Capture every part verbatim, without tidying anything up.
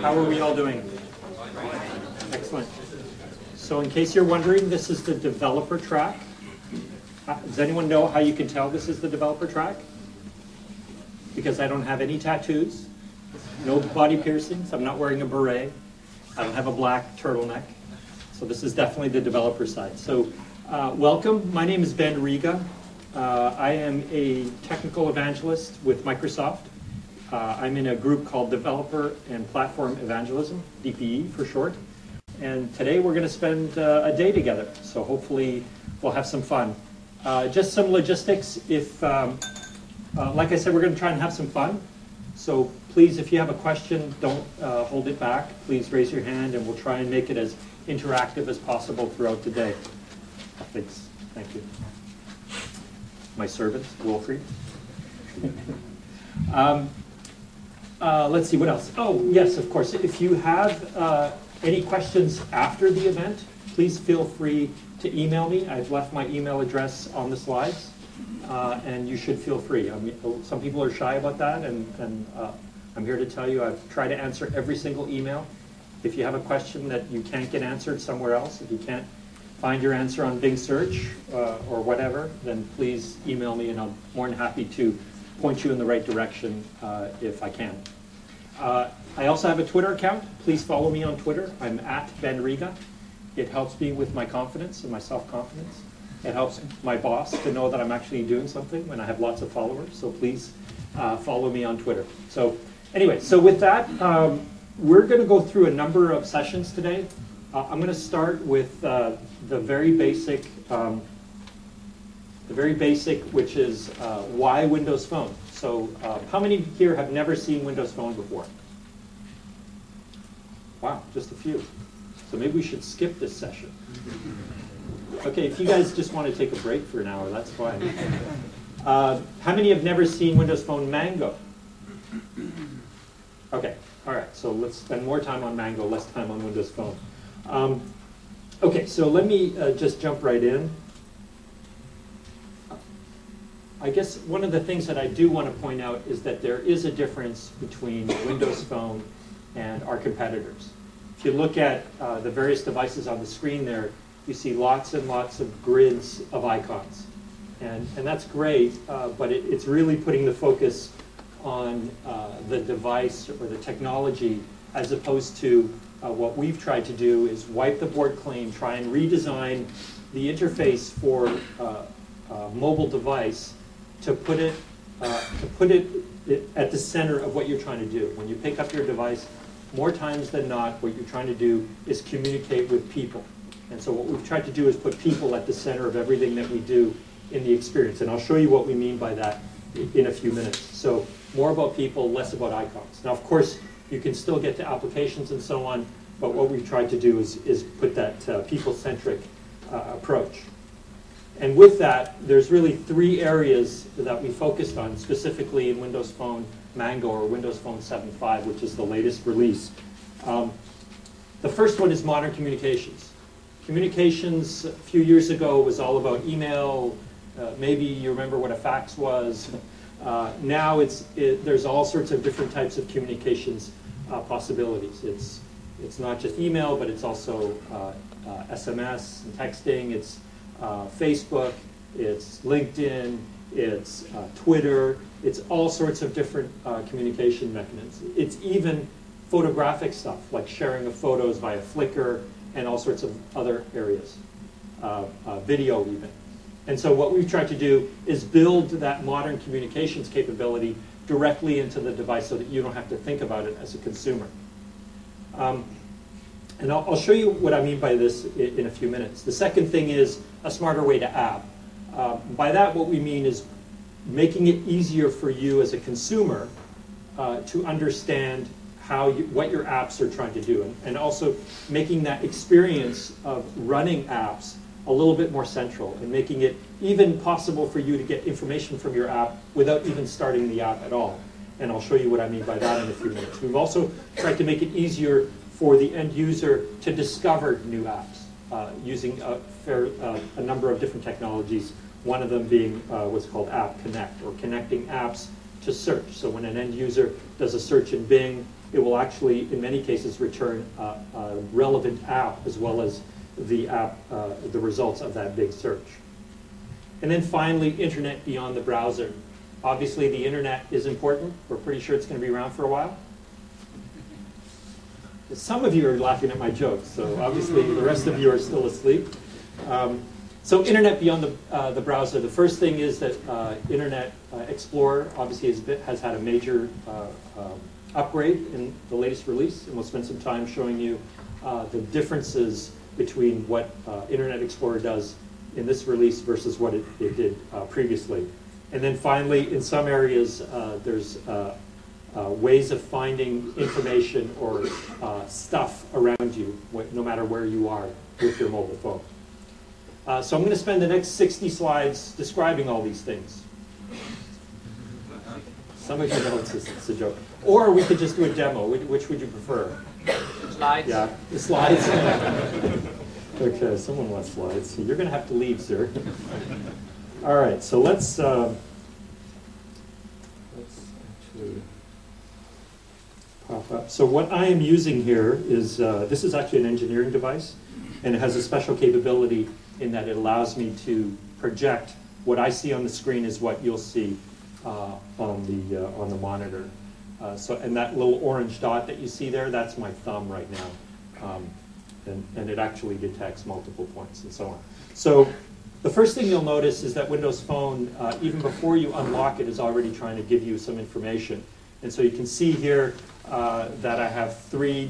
How are we all doing? Excellent. So in case you're wondering, this is the developer track. Does anyone know how you can tell this is the developer track? Because I don't have any tattoos, no body piercings, I'm not wearing a beret, I don't have a black turtleneck. So this is definitely the developer side. So uh, welcome, my name is Ben Riga. Uh, I am a technical evangelist with Microsoft. Uh, I'm in a group called Developer and Platform Evangelism, D P E for short. And today we're going to spend uh, a day together. So hopefully we'll have some fun. Uh, just some logistics. If, um, uh, like I said, we're going to try and have some fun. So please, if you have a question, don't uh, hold it back. Please raise your hand and we'll try and make it as interactive as possible throughout the day. Thanks. Thank you. My servant, Wilfried. um, uh, let's see, what else? Oh, yes, of course. If you have uh, any questions after the event, please feel free to email me. I've left my email address on the slides, uh, and you should feel free. I mean, some people are shy about that, and, and uh, I'm here to tell you I've tried to answer every single email. If you have a question that you can't get answered somewhere else, if you can't find your answer on Bing Search uh, or whatever, then please email me, and I'm more than happy to point you in the right direction uh, if I can. Uh, I also have a Twitter account. Please follow me on Twitter. I'm at Ben Riga. It helps me with my confidence and my self-confidence. It helps my boss to know that I'm actually doing something when I have lots of followers. So please uh, follow me on Twitter. So anyway, so with that, um, we're going to go through a number of sessions today. Uh, I'm going to start with uh, the very basic, um, the very basic, which is uh, why Windows Phone. So uh, how many here have never seen Windows Phone before? Wow, just a few. So maybe we should skip this session. Okay, if you guys just want to take a break for an hour, that's fine. Uh, how many have never seen Windows Phone Mango? Okay, all right, so let's spend more time on Mango, less time on Windows Phone. Um, okay, so let me uh, just jump right in. I guess one of the things that I do want to point out is that there is a difference between Windows Phone and our competitors. If you look at uh, the various devices on the screen there, you see lots and lots of grids of icons. And, and that's great, uh, but it, it's really putting the focus on uh, the device or the technology, as opposed to uh, what we've tried to do is wipe the board clean, try and redesign the interface for uh, a mobile device to put it uh, to put it, it at the center of what you're trying to do. When you pick up your device, more times than not, what you're trying to do is communicate with people. And so what we've tried to do is put people at the center of everything that we do in the experience. And I'll show you what we mean by that in a few minutes. So more about people, less about icons. Now, of course, you can still get to applications and so on, but what we've tried to do is, is put that uh, people-centric uh, approach. And with that, there's really three areas that we focused on, specifically in Windows Phone Mango or Windows Phone seven point five, which is the latest release. Um, the first one is modern communications. Communications a few years ago was all about email. Uh, maybe you remember what a fax was. Uh, now it's, it, there's all sorts of different types of communications uh, possibilities. It's, it's not just email, but it's also uh, uh, S M S and texting. It's uh, Facebook, it's LinkedIn, it's uh, Twitter. It's all sorts of different uh, communication mechanisms. It's even photographic stuff, like sharing of photos via Flickr and all sorts of other areas, uh, uh, video even. And so what we've tried to do is build that modern communications capability directly into the device so that you don't have to think about it as a consumer. Um, and I'll, I'll show you what I mean by this in, in a few minutes. The second thing is a smarter way to app. Uh, by that, what we mean is making it easier for you as a consumer uh, to understand how you, what your apps are trying to do, and, and also making that experience of running apps a little bit more central, and making it even possible for you to get information from your app without even starting the app at all. And I'll show you what I mean by that in a few minutes. We've also tried to make it easier for the end user to discover new apps uh, using a, fair, uh, a number of different technologies, one of them being uh, what's called App Connect, or connecting apps to search. So when an end user does a search in Bing, it will actually, in many cases, return a, a relevant app as well as the app, uh, the results of that big search. And then finally, internet beyond the browser. Obviously, the internet is important. We're pretty sure it's going to be around for a while. Some of you are laughing at my jokes, so obviously the rest of you are still asleep. Um, so internet beyond the, uh, the browser. The first thing is that uh, Internet uh, Explorer obviously has, been, has had a major uh, um, upgrade in the latest release, and we'll spend some time showing you uh, the differences between what uh, Internet Explorer does in this release versus what it, it did uh, previously. And then finally, in some areas, uh, there's uh, uh, ways of finding information or uh, stuff around you, no matter where you are with your mobile phone. Uh, so I'm going to spend the next sixty slides describing all these things. Some of you know it's a, it's a joke. Or we could just do a demo. Which, which would you prefer? Slides. Yeah, the slides. Okay, someone wants slides. You're going to have to leave, sir. All right, so let's, uh, let's actually pop up. So what I am using here is, uh, this is actually an engineering device, and it has a special capability in that it allows me to project what I see on the screen is what you'll see uh, on the uh, on the monitor. Uh, so, and that little orange dot that you see there, that's my thumb right now, um, and and it actually detects multiple points and so on. So, the first thing you'll notice is that Windows Phone, uh, even before you unlock it, is already trying to give you some information. And so you can see here uh, that I have three.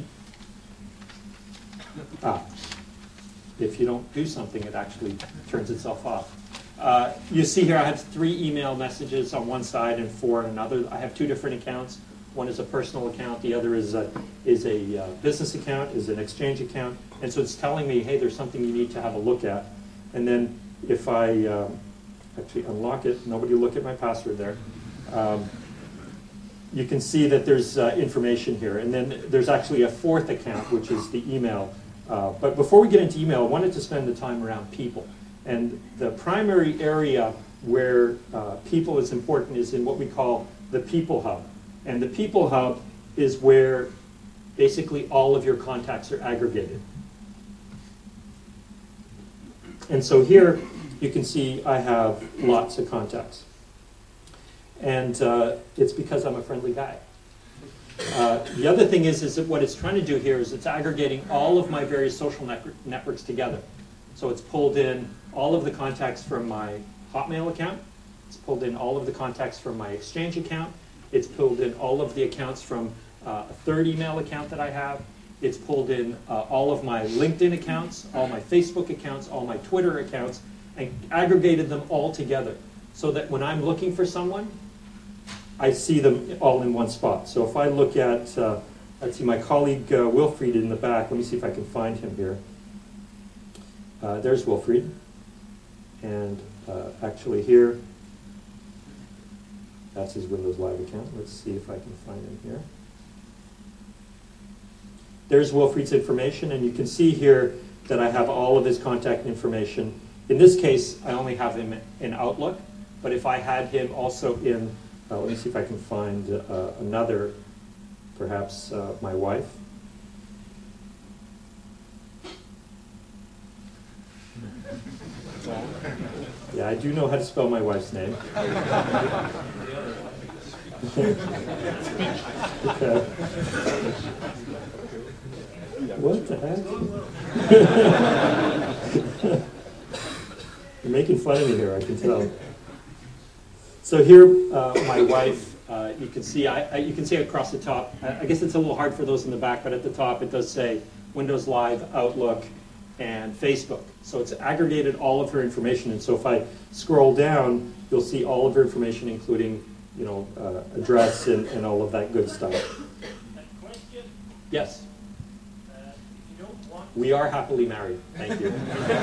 Ah. If you don't do something, it actually turns itself off. Uh, you see here I have three email messages on one side and four on another. I have two different accounts. One is a personal account. The other is a, is a uh, business account, is an Exchange account. And so it's telling me, hey, there's something you need to have a look at. And then if I um, actually unlock it, nobody look at my password there. Um, you can see that there's uh, information here. And then there's actually a fourth account, which is the email. Uh, but before we get into email, I wanted to spend the time around people. And the primary area where uh, people is important is in what we call the People Hub. And the People Hub is where basically all of your contacts are aggregated. And so here you can see I have lots of contacts. And uh, it's because I'm a friendly guy. Uh, the other thing is, is that what it's trying to do here is it's aggregating all of my various social net networks together. So it's pulled in all of the contacts from my Hotmail account. It's pulled in all of the contacts from my Exchange account. It's pulled in all of the accounts from uh, a third email account that I have. It's pulled in uh, all of my LinkedIn accounts, all my Facebook accounts, all my Twitter accounts, and aggregated them all together so that when I'm looking for someone, I see them all in one spot. So if I look at, uh, let's see, my colleague uh, Wilfried in the back. Let me see if I can find him here. Uh, there's Wilfried. And uh, actually here, that's his Windows Live account. Let's see if I can find him here. There's Wilfried's information, and you can see here that I have all of his contact information. In this case, I only have him in Outlook, but if I had him also in Uh, let me see if I can find uh, another, perhaps uh, my wife. Yeah, I do know how to spell my wife's name. Okay. What the heck? You're making fun of me here, I can tell. So here, uh, my wife, uh, you can see, I, I, you can see across the top. I, I guess it's a little hard for those in the back, but at the top it does say Windows Live, Outlook, and Facebook. So it's aggregated all of her information, and so if I scroll down, you'll see all of her information, including, you know, uh, address and, and all of that good stuff. Question? Yes. Uh, if you don't want We are happily married. Thank you.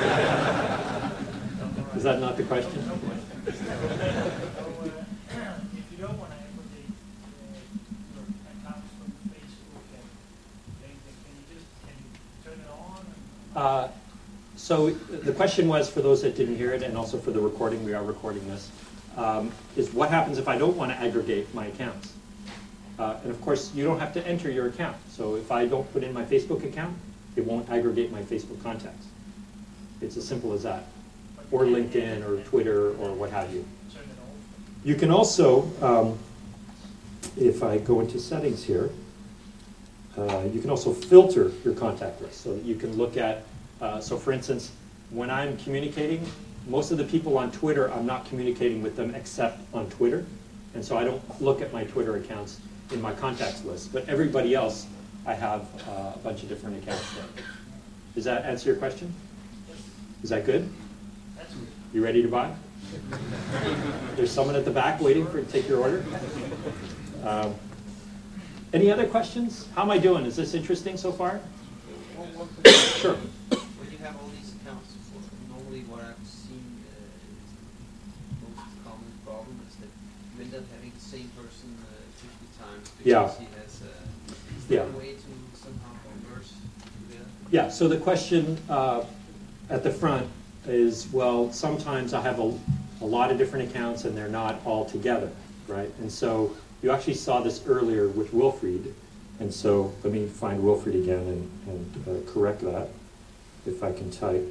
Is that not the question? no question. So, uh, if you don't want to aggregate uh, your accounts from Facebook and LinkedIn, can you just can you turn it on? And, Uh, so the question was, for those that didn't hear it, and also for the recording, we are recording this, um, is what happens if I don't want to aggregate my accounts? Uh, and of course, you don't have to enter your account. So if I don't put in my Facebook account, it won't aggregate my Facebook contacts. It's as simple as that. Or LinkedIn or Twitter or what have you. Turn it off. You can also, um, if I go into settings here, uh, you can also filter your contact list so that you can look at, uh, so for instance, when I'm communicating, most of the people on Twitter, I'm not communicating with them except on Twitter. And so I don't look at my Twitter accounts in my contacts list. But everybody else, I have uh, a bunch of different accounts there. Does that answer your question? Is that good? That's good. You ready to buy? There's someone at the back waiting for to take your order. Um, any other questions? How am I doing? Is this interesting so far? One, one quick question. Sure. When you have all these accounts, for normally what I've seen uh, is the most common problem is that you end up having the same person uh, fifty times because Yeah. he has a is there Yeah. a way to somehow converse together? Yeah, so the question uh, at the front is, well, sometimes I have a, a lot of different accounts and they're not all together, right? And so you actually saw this earlier with Wilfried. And so let me find Wilfried again and, and uh, correct that, if I can type.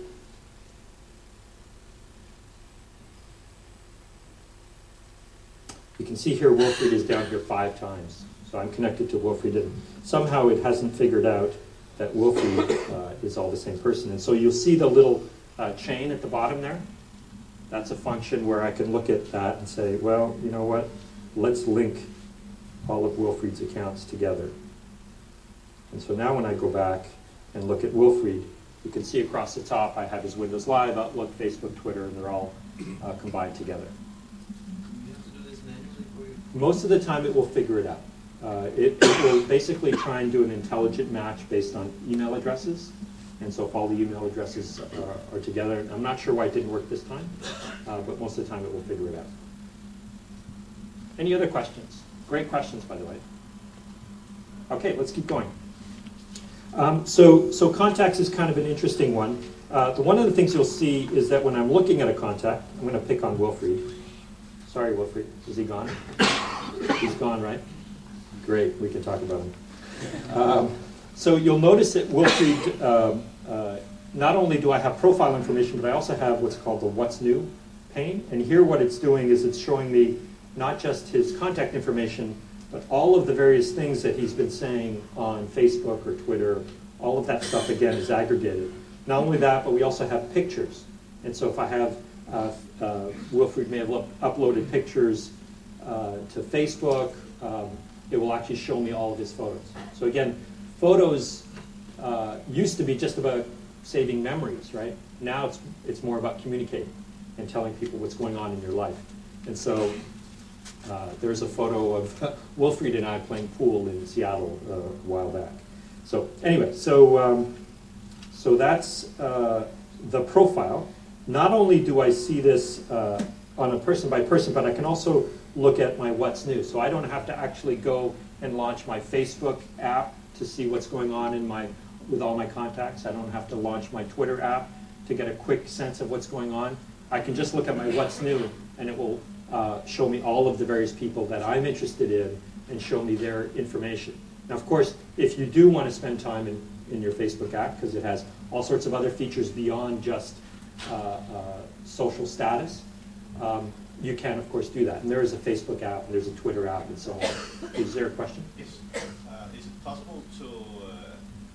You can see here Wilfried is down here five times. So I'm connected to Wilfried, and somehow it hasn't figured out that Wilfried uh, is all the same person. And so you'll see the little uh, chain at the bottom there. That's a function where I can look at that and say, well, you know what? Let's link all of Wilfried's accounts together. And so now when I go back and look at Wilfried, you can see across the top I have his Windows Live, Outlook, Facebook, Twitter, and they're all uh, combined together. You have to do this manually for you? Most of the time it will figure it out. Uh, it, it will basically try and do an intelligent match based on email addresses. And so if all the email addresses are, are together, I'm not sure why it didn't work this time, uh, but most of the time it will figure it out. Any other questions? Great questions, by the way. Okay, let's keep going. Um, so, so contacts is kind of an interesting one. Uh, the, one of the things you'll see is that when I'm looking at a contact, I'm going to pick on Wilfried. Sorry, Wilfried, is he gone? He's gone, right? Great, we can talk about him. Um, so you'll notice that Wilfried, um, uh, not only do I have profile information, but I also have what's called the What's New pane. And here what it's doing is it's showing me not just his contact information, but all of the various things that he's been saying on Facebook or Twitter. All of that stuff, again, is aggregated. Not only that, but we also have pictures. And so if I have, uh, uh, Wilfried may have up uploaded pictures uh, to Facebook, um, it will actually show me all of his photos. So again, photos uh, used to be just about saving memories, right? Now it's, it's more about communicating and telling people what's going on in your life. And so uh, there's a photo of uh, Wilfried and I playing pool in Seattle uh, a while back. So anyway, so, um, so that's uh, the profile. Not only do I see this uh, on a person by person, but I can also look at my what's new. So I don't have to actually go and launch my Facebook app to see what's going on in my, with all my contacts. I don't have to launch my Twitter app to get a quick sense of what's going on. I can just look at my what's new and it will uh, show me all of the various people that I'm interested in and show me their information. Now, of course, if you do want to spend time in, in your Facebook app, because it has all sorts of other features beyond just uh, uh, social status, um, you can, of course, do that. And there is a Facebook app, and there's a Twitter app, and so on. Is there a question? Is, uh, is it possible to uh,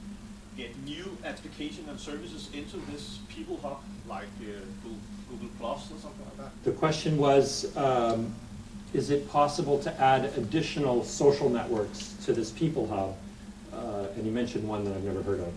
get new applications and services into this People Hub, like uh, Google, Google Plus or something like that? The question was, um, is it possible to add additional social networks to this People Hub? Uh, and you mentioned one that I've never heard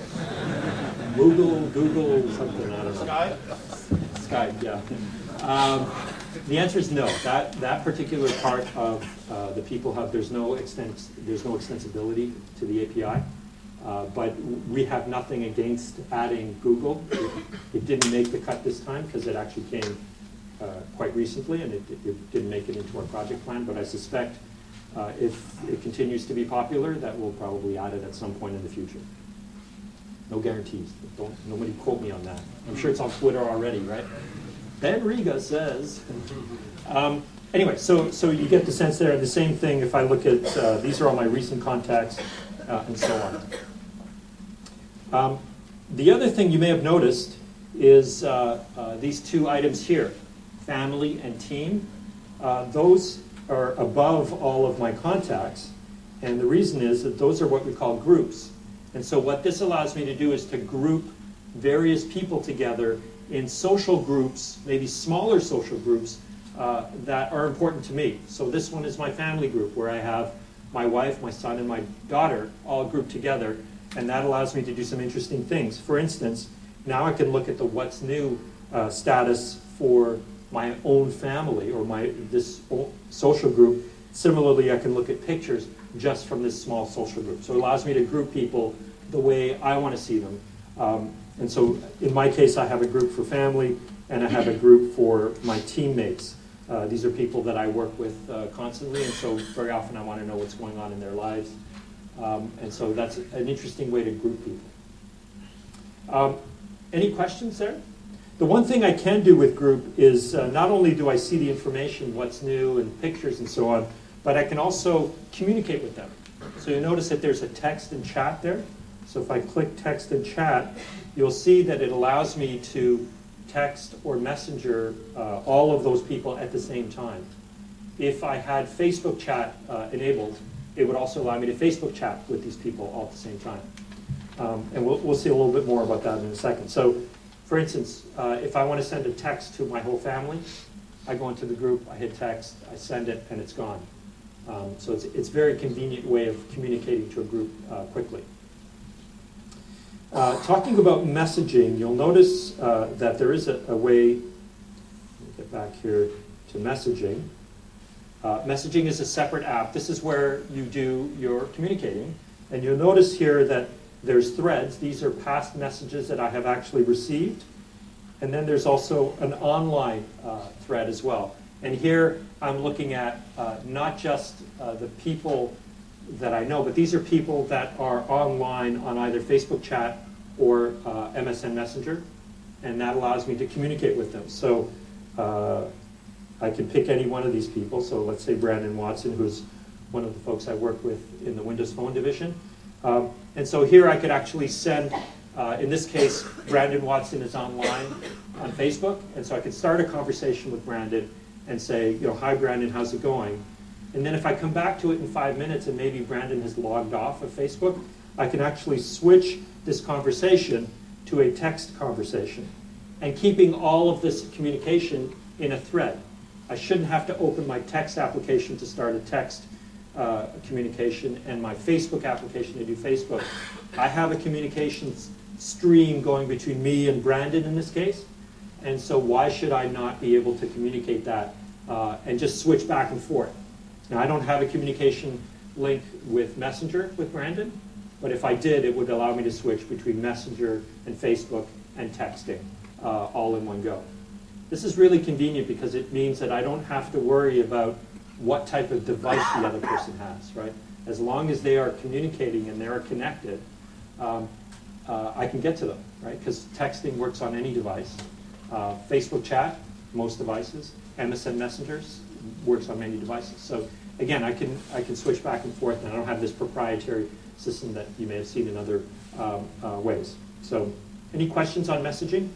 of. Google, Google, something, I don't know. Skype? Skype, yeah. Um, the answer is no. That that particular part of uh, the People Hub, there's no extent, there's no extensibility to the A P I. Uh, but we have nothing against adding Google. It, it didn't make the cut this time because it actually came uh, quite recently, and it, it didn't make it into our project plan. But I suspect uh, if it continues to be popular, that we'll probably add it at some point in the future. No guarantees. Don't nobody quote me on that. I'm sure it's on Twitter already, right? Ben Riga says. Um, anyway, so, so you get the sense there. The same thing if I look at, uh, these are all my recent contacts uh, and so on. Um, the other thing you may have noticed is uh, uh, these two items here, family and team. Uh, those are above all of my contacts. And the reason is that those are what we call groups. And so what this allows me to do is to group various people together in social groups, maybe smaller social groups, uh, that are important to me. So this one is my family group, where I have my wife, my son, and my daughter all grouped together. And that allows me to do some interesting things. For instance, now I can look at the what's new uh, status for my own family or my this social group. Similarly, I can look at pictures just from this small social group. So it allows me to group people the way I want to see them. Um, and so in my case, I have a group for family, and I have a group for my teammates. Uh, these are people that I work with uh, constantly, and so very often I want to know what's going on in their lives. Um, and so that's an interesting way to group people. Um, any questions there? The one thing I can do with group is uh, not only do I see the information, what's new, and pictures and so on, but I can also communicate with them. So you notice that there's a text and chat there. So if I click text and chat, you'll see that it allows me to text or messenger uh, all of those people at the same time. If I had Facebook chat uh, enabled, it would also allow me to Facebook chat with these people all at the same time. Um, and we'll, we'll see a little bit more about that in a second. So for instance, uh, if I want to send a text to my whole family, I go into the group, I hit text, I send it, and it's gone. Um, so it's, it's a very convenient way of communicating to a group uh, quickly. Uh, talking about messaging, you'll notice uh, that there is a, a way, let me get back here to messaging. Uh, messaging is a separate app. This is where you do your communicating. And you'll notice here that there's threads. These are past messages that I have actually received. And then there's also an online uh, thread as well. And here I'm looking at uh, not just uh, the people that I know, but these are people that are online on either Facebook chat or uh, M S N Messenger. And that allows me to communicate with them. So uh, I can pick any one of these people. So let's say Brandon Watson, who's one of the folks I work with in the Windows Phone division. Um, and so here I could actually send, uh, in this case, Brandon Watson is online on Facebook. And so I could start a conversation with Brandon and say, you know, hi Brandon, how's it going? And then if I come back to it in five minutes and maybe Brandon has logged off of Facebook, I can actually switch this conversation to a text conversation. And keeping all of this communication in a thread. I shouldn't have to open my text application to start a text uh, communication and my Facebook application to do Facebook. I have a communications stream going between me and Brandon in this case. And so why should I not be able to communicate that uh, and just switch back and forth? Now, I don't have a communication link with Messenger with Brandon, but if I did, it would allow me to switch between Messenger and Facebook and texting uh, all in one go. This is really convenient because it means that I don't have to worry about what type of device the other person has, right? As long as they are communicating and they're connected, um, uh, I can get to them, right? Because texting works on any device. Uh, Facebook chat, most devices. M S N Messengers works on many devices. So again, I can I can switch back and forth, and I don't have this proprietary system that you may have seen in other um, uh, ways. So, any questions on messaging?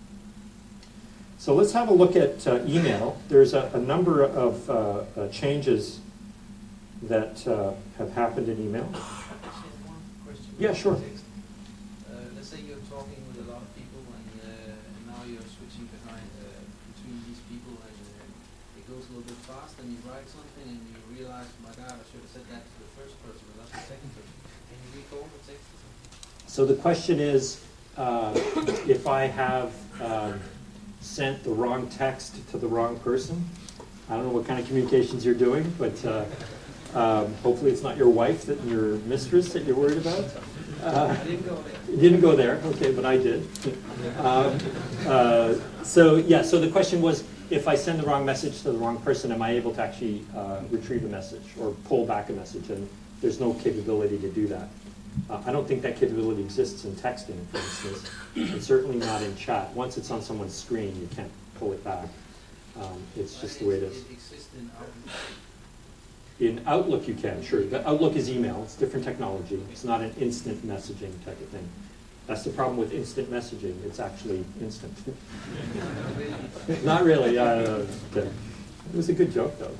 So let's have a look at uh, email. There's a, a number of uh, uh, changes that uh, have happened in email. One question. Yeah, sure. Uh, let's say you're talking with a lot of people, and, uh, and now you're switching behind uh, between these people, and uh, it goes a little bit fast, and you write something, and you realize, my God, I should have said that to the first person, but not the second person. Can you recall the text? So the question is, uh, if I have um, sent the wrong text to the wrong person, I don't know what kind of communications you're doing, but uh, um, hopefully it's not your wife, that your mistress that you're worried about. Uh, I didn't go there. You didn't go there, okay, but I did. Um, uh, so yeah, so the question was, if I send the wrong message to the wrong person, am I able to actually uh, retrieve a message or pull back a message? And there's no capability to do that. Uh, I don't think that capability exists in texting, for instance, and certainly not in chat. Once it's on someone's screen, you can't pull it back. Um, it's Uh, just the way it is. It exists in Outlook. In Outlook, you can, sure. The Outlook is email. It's different technology. It's not an instant messaging type of thing. That's the problem with instant messaging. It's actually instant. Not really. Uh, okay. It was a good joke, though.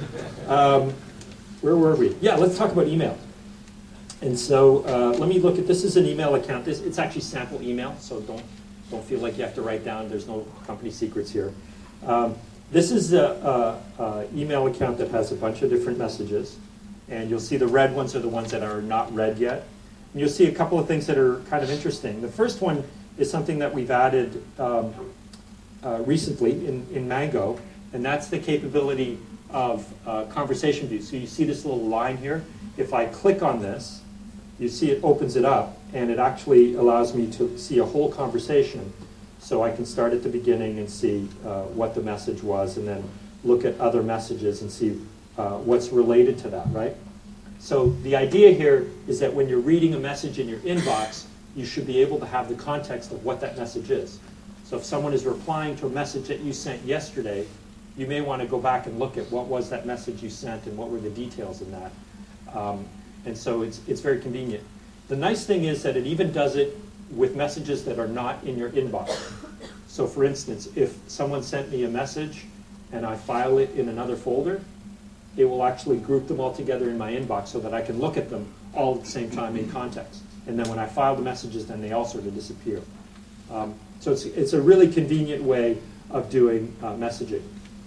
Um, where were we? Yeah, let's talk about email. And so uh, let me look at, this is an email account. This, it's actually sample email, so don't, don't feel like you have to write down. There's no company secrets here. Um, This is an email account that has a bunch of different messages. And you'll see the red ones are the ones that are not read yet. And you'll see a couple of things that are kind of interesting. The first one is something that we've added um, uh, recently in, in Mango, and that's the capability of uh, conversation view. So you see this little line here. If I click on this, you see it opens it up, and it actually allows me to see a whole conversation. So I can start at the beginning and see uh, what the message was, and then look at other messages and see uh, what's related to that, right? So the idea here is that when you're reading a message in your inbox, you should be able to have the context of what that message is. So if someone is replying to a message that you sent yesterday, you may want to go back and look at what was that message you sent and what were the details in that. Um, and so it's, it's very convenient. The nice thing is that it even does it with messages that are not in your inbox. So for instance, if someone sent me a message and I file it in another folder, it will actually group them all together in my inbox so that I can look at them all at the same time in context. And then when I file the messages, then they all sort of disappear. Um, so it's, it's a really convenient way of doing uh, messaging.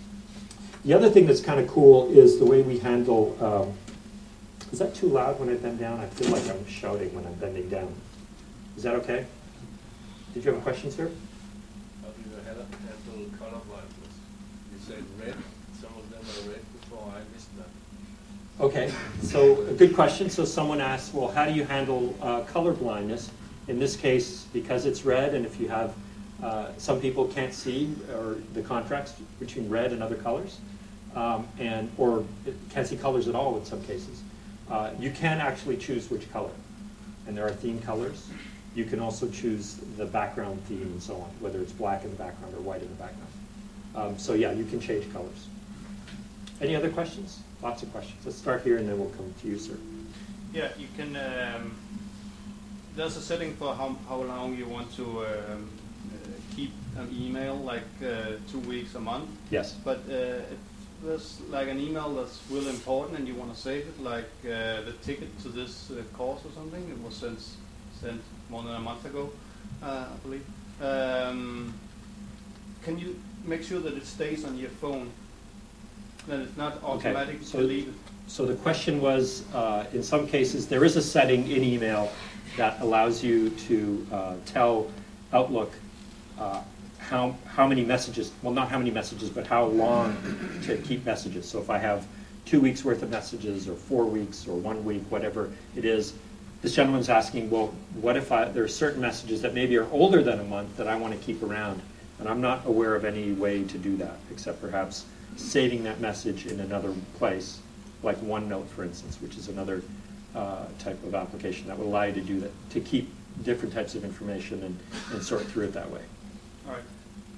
The other thing that's kind of cool is the way we handle, um, is that too loud when I bend down? I feel like I'm shouting when I'm bending down. Is that okay? Did you have questions here? How do you handle color blindness? You said red. Some of them are red before. I missed that. Okay, so a good question. So someone asked, well, how do you handle uh, color blindness? In this case, because it's red, and if you have, uh, some people can't see or the contrast between red and other colors, um, and or can't see colors at all in some cases. Uh, you can actually choose which color, and there are theme colors. You can also choose the background theme and so on, whether it's black in the background or white in the background. Um, so yeah, you can change colors. Any other questions? Lots of questions. Let's start here and then we'll come to you, sir. Yeah, you can, um, there's a setting for how, how long you want to um, uh, keep an email, like uh, two weeks, a month. Yes. But uh, if there's like an email that's really important and you want to save it, like uh, the ticket to this uh, course or something, it was sent, sent more than a month ago, uh, I believe. Um, can you make sure that it stays on your phone, that it's not automatic Okay. So, deleted? so the question was, uh, in some cases, there is a setting in email that allows you to uh, tell Outlook uh, how, how many messages, well, not how many messages, but how long to keep messages. So if I have two weeks worth of messages or four weeks or one week, whatever it is, this gentleman's asking, well, what if I, there are certain messages that maybe are older than a month that I want to keep around? And I'm not aware of any way to do that, except perhaps saving that message in another place, like OneNote, for instance, which is another uh, type of application that will allow you to do that, to keep different types of information and, and sort through it that way. All right.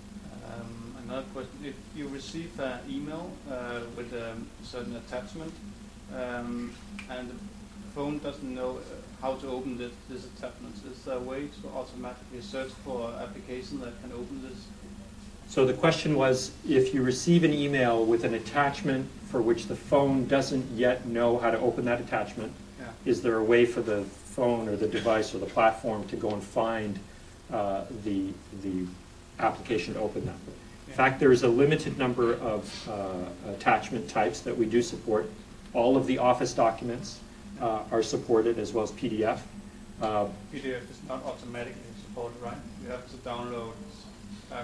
Um, another question: if you receive an email uh, with a certain attachment, um, and the phone doesn't know uh, how to open this, this attachment, is there a way to automatically search for an application that can open this? So the question was, if you receive an email with an attachment for which the phone doesn't yet know how to open that attachment, Yeah. is there a way for the phone or the device or the platform to go and find uh, the, the application to open that? In Yeah. fact, there is a limited number of uh, attachment types that we do support. All of the Office documents uh, are supported, as well as P D F. Uh, P D F is not automatically supported, right? You have to download back.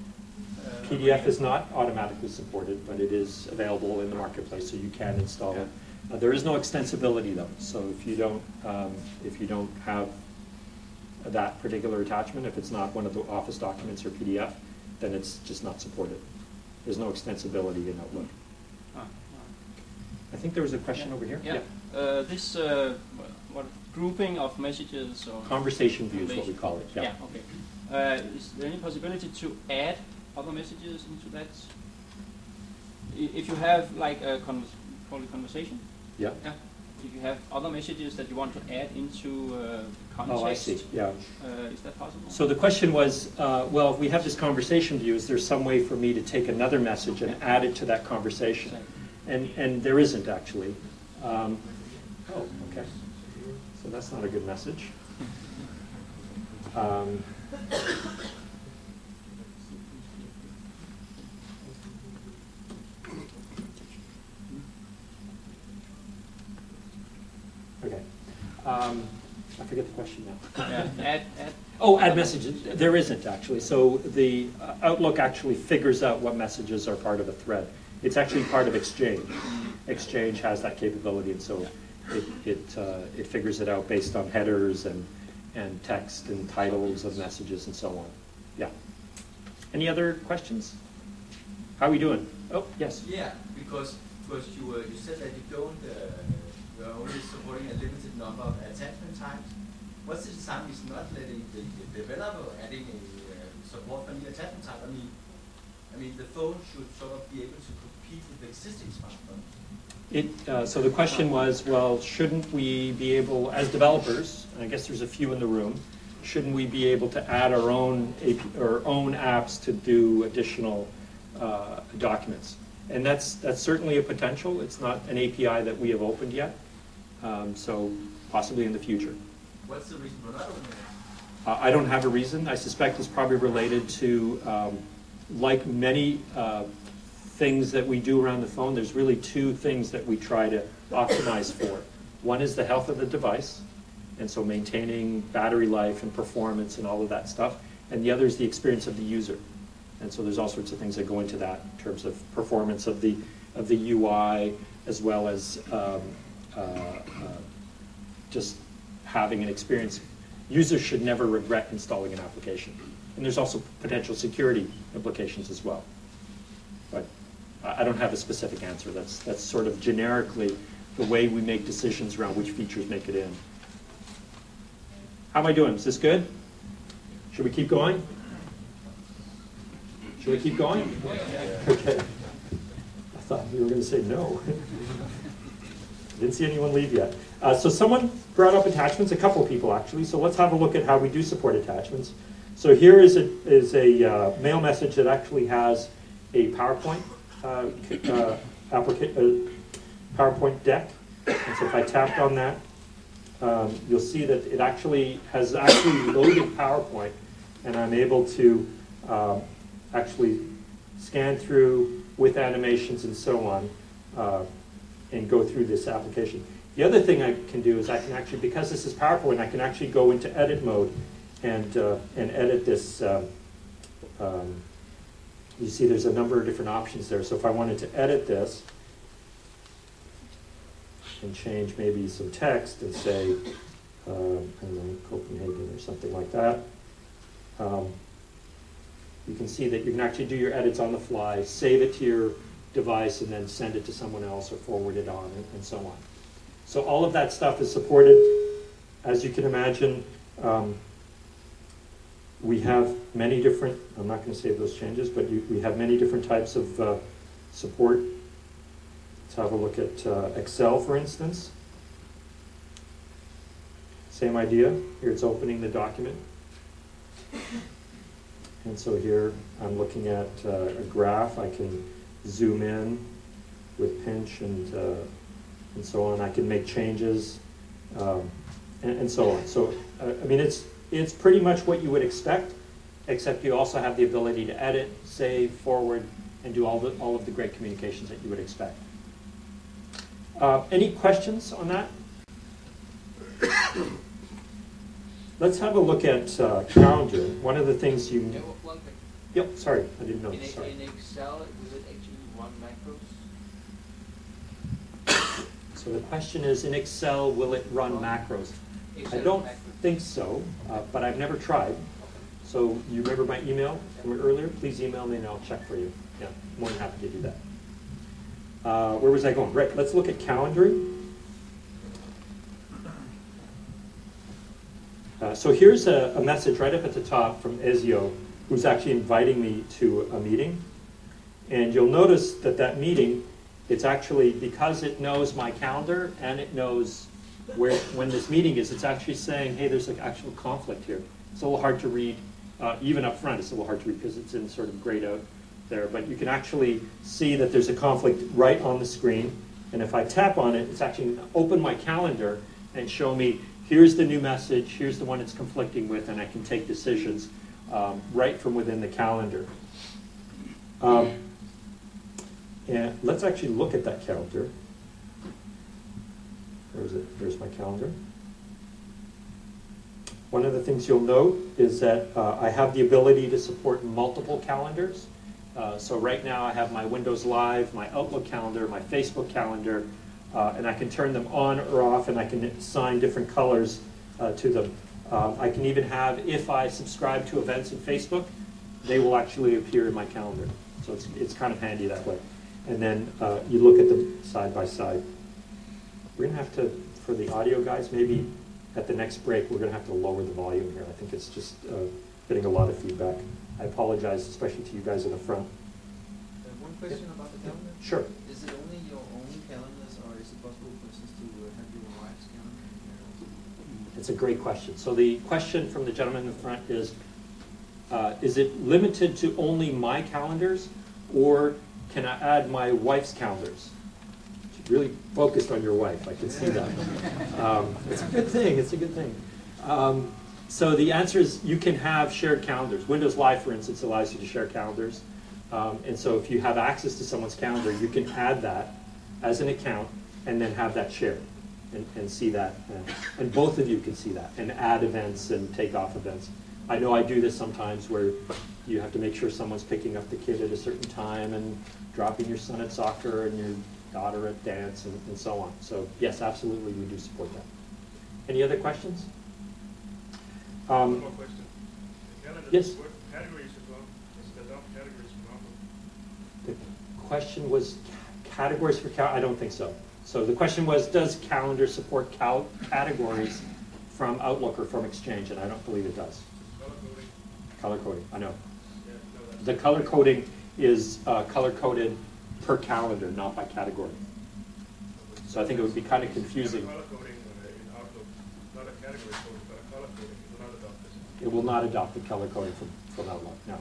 Uh, P D F is not automatically supported, but it is available in the marketplace, so you can install it. Uh, there is no extensibility, though. So if you don't, um, if you don't have that particular attachment, if it's not one of the Office documents or P D F, then it's just not supported. There's no extensibility in Outlook. Ah, ah. I think there was a question Yeah. over here. Yeah. Uh, this uh, what grouping of messages or Conversation view is what we call it. Yeah. Yeah. Okay. Uh, is there any possibility to add other messages into that i- if you have like a convers call it conversation, Yeah. yeah. If you have other messages that you want to add into uh, context, Oh, I see, yeah. Uh, is that possible? So the question was, uh, well, if we have this conversation view, is there some way for me to take another message and add it to that conversation? And, and there isn't actually. Um, oh, okay. So that's not a good message. Um, okay. Um, I forget the question now. Yeah, add, add. Oh, add messages. There isn't actually. So the uh, Outlook actually figures out what messages are part of a thread. It's actually part of Exchange. Exchange has that capability, and so it it uh, it figures it out based on headers and and text and titles of messages and so on. Yeah. Any other questions? How are we doing? Oh, yes. Yeah, because because you uh, you said that you don't uh, you're only supporting a limited number of attachment types. What's the design is not letting the, the developer adding a uh, support for new attachment type? I mean, I mean the phone should sort of be able to compete with the existing smartphone. It, uh, so the question was, well, shouldn't we be able, as developers, and I guess there's a few in the room, shouldn't we be able to add our own A P, our own apps to do additional uh, documents? And that's that's certainly a potential. It's not an A P I that we have opened yet, um, so possibly in the future. What's the reason for not opening it? Uh, I don't have a reason. I suspect it's probably related to, um, like many uh, things that we do around the phone, there's really two things that we try to optimize for. One is the health of the device, and so maintaining battery life and performance and all of that stuff. And the other is the experience of the user. And so there's all sorts of things that go into that in terms of performance of the of the U I, as well as um, uh, uh, just having an experience. Users should never regret installing an application. And there's also potential security implications as well. But I don't have a specific answer. That's, that's sort of generically the way we make decisions around which features make it in. How am I doing? Is this good? Should we keep going? Should we keep going? Okay. I thought you were going to say no. Didn't see anyone leave yet. Uh, so someone brought up attachments, a couple of people actually. So let's have a look at how we do support attachments. So here is a, is a uh, mail message that actually has a PowerPoint uh, uh, applica uh, PowerPoint deck. And so if I tapped on that, um, you'll see that it actually has actually loaded PowerPoint, and I'm able to um, actually scan through with animations and so on uh, and go through this application. The other thing I can do is I can actually, because this is PowerPoint, I can actually go into edit mode and, uh, and edit this. Uh, um, you see there's a number of different options there. So if I wanted to edit this and change maybe some text and say, uh, I don't know, Copenhagen or something like that, um, you can see that you can actually do your edits on the fly, save it to your device, and then send it to someone else or forward it on, and, and so on. So all of that stuff is supported. As you can imagine, um, we have many different, I'm not going to save those changes, but you, we have many different types of uh, support. Let's have a look at uh, Excel, for instance. Same idea. Here it's opening the document. And so here I'm looking at uh, a graph. I can zoom in with pinch and uh, and so on. I can make changes um, and, and so on. So uh, I mean, it's it's pretty much what you would expect, except you also have the ability to edit, save, forward, and do all the all of the great communications that you would expect. Uh, any questions on that? Let's have a look at uh, Calendar. One of the things you... Yeah, one thing. Yep, sorry, I didn't know. In, Sorry. in Excel, will it actually run macros? So the question is, in Excel, will it run macros? Excel I don't macros. think so, uh, but I've never tried. So you remember my email from earlier? Please email me and I'll check for you. Yeah, more than happy to do that. Uh, where was I going? Right, let's look at Calendly. Uh, so here's a, a message right up at the top from Ezio, who's actually inviting me to a meeting. And you'll notice that that meeting, it's actually, because it knows my calendar and it knows where when this meeting is, it's actually saying, hey, there's an actual conflict here. It's a little hard to read, uh, even up front, it's a little hard to read because it's in sort of grayed out there, but you can actually see that there's a conflict right on the screen. And if I tap on it, it's actually going to open my calendar and show me, here's the new message, here's the one it's conflicting with, and I can take decisions um, right from within the calendar. Um, and let's actually look at that calendar. Where is it? There's my calendar. One of the things you'll note is that uh, I have the ability to support multiple calendars. Uh, so right now I have my Windows Live, my Outlook calendar, my Facebook calendar, uh, and I can turn them on or off, and I can assign different colors uh, to them. Um, I can even have, if I subscribe to events in Facebook, they will actually appear in my calendar. So it's, it's kind of handy that way. And then uh, you look at them side by side. We're going to have to, for the audio guys, maybe at the next break, we're going to have to lower the volume here. I think it's just uh, getting a lot of feedback. I apologize, especially to you guys in the front. Uh, one question Yeah. about the calendar. Sure. Is it only your own calendars, or is it possible, for instance, to uh, have your wife's calendar in there also? It's a great question. So the question from the gentleman in the front is, uh, is it limited to only my calendars, or can I add my wife's calendars? She's really focused on your wife, I can see that. Um, it's a good thing, it's a good thing. Um, so the answer is you can have shared calendars. Windows Live, for instance, allows you to share calendars. Um, and so if you have access to someone's calendar, you can add that as an account and then have that shared and, and see that. And, and both of you can see that and add events and take off events. I know I do this sometimes where you have to make sure someone's picking up the kid at a certain time and dropping your son at soccer and your daughter at dance and, and so on. So yes, absolutely, we do support that. Any other questions? One Um, more question. The calendar yes. support categories as well. Does it adopt categories from Outlook? The question was ca- categories for cal. I don't think so. So the question was, does calendar support cal categories from Outlook or from Exchange? And I don't believe it does. Color coding? Color coding, I know. Yeah, no, that's. The color coding is uh, color coded per calendar, not by category. So I think it would be kind of confusing. Color coding uh, in Outlook, not a category coding, but a color coding. It will not adopt this. It will not adopt the color coding from, from Outlook, no.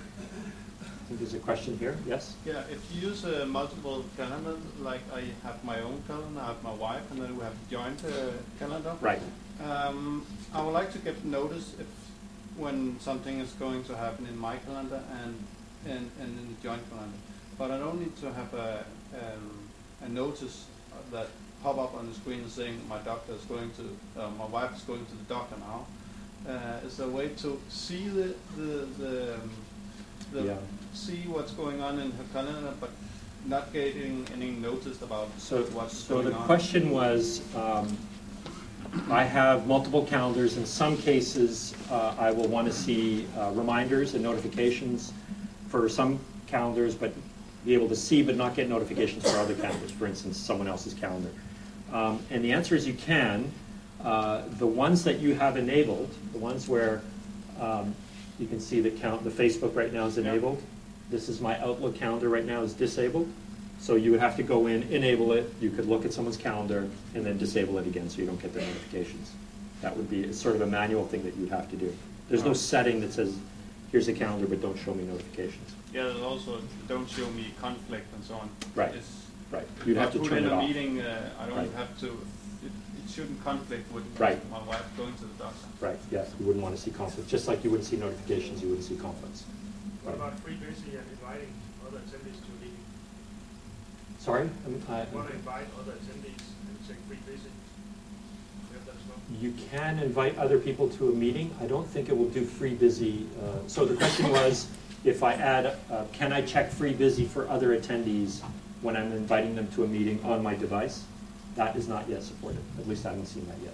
I think there's a question here, yes? Yeah, if you use uh, multiple calendars, like I have my own calendar, I have my wife, and then we have a joint uh, calendar. Right. Um, I would like to get notice if when something is going to happen in my calendar and and, and in the joint calendar. But I don't need to have a um, a notice that pop up on the screen saying my doctor is going to, uh, my wife is going to the doctor now. Uh, is there a way to see the the the, um, the Yeah. see what's going on in her calendar, but not getting any notice about So, what's so going the on? question was, um, I have multiple calendars. In some cases, uh, I will want to see uh, reminders and notifications for some calendars, but be able to see but not get notifications for other calendars, for instance, someone else's calendar. Um, and the answer is you can. Uh, the ones that you have enabled, the ones where um, you can see the count, the Facebook right now is enabled. This is my Outlook calendar right now is disabled. So you would have to go in, enable it, you could look at someone's calendar, and then disable it again so you don't get the notifications. That would be it's sort of a manual thing that you'd have to do. There's no setting that says, here's a calendar, but don't show me notifications. Yeah, there's also don't show me conflict and so on. Right. It's, Right. You'd have to put turn in it a off. meeting, uh, I don't Right. have to, it, it shouldn't conflict with Right. my wife going to the doctor. Right, yes, you wouldn't want to see conflicts. Just like you wouldn't see notifications, you wouldn't see conflicts. What Right. about free busy and inviting other attendees to a meeting? Sorry? I'm- You I- want to invite other attendees and say free busy? You have that as well? You can invite other people to a meeting. I don't think it will do free busy. Uh, so the question was, if I add, uh, can I check free busy for other attendees when I'm inviting them to a meeting on my device? That is not yet supported. At least I haven't seen that yet.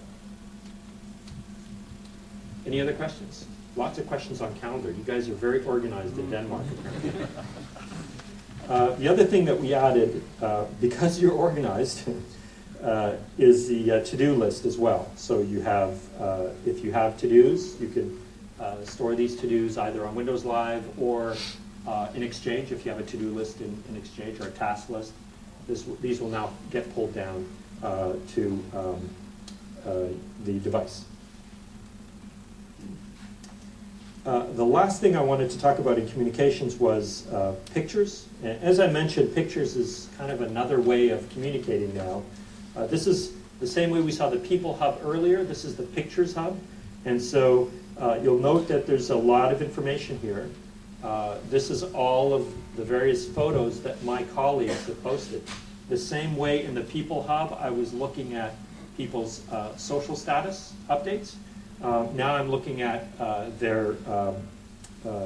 Any other questions? Lots of questions on calendar. You guys are very organized in Denmark, apparently. Uh, the other thing that we added, uh, because you're organized, uh, is the uh, to-do list as well. So you have, uh, if you have to-dos, you can uh, store these to-dos either on Windows Live or uh, in Exchange, if you have a to-do list in, in Exchange or a task list, this, these will now get pulled down uh, to um, uh, the device. Uh, the last thing I wanted to talk about in communications was uh, pictures. And as I mentioned, pictures is kind of another way of communicating now. Uh, this is the same way we saw the People Hub earlier. This is the Pictures Hub. And so uh, you'll note that there's a lot of information here. Uh, this is all of the various photos that my colleagues have posted. The same way in the People Hub, I was looking at people's uh, social status updates. Uh, now I'm looking at uh, their, um, uh,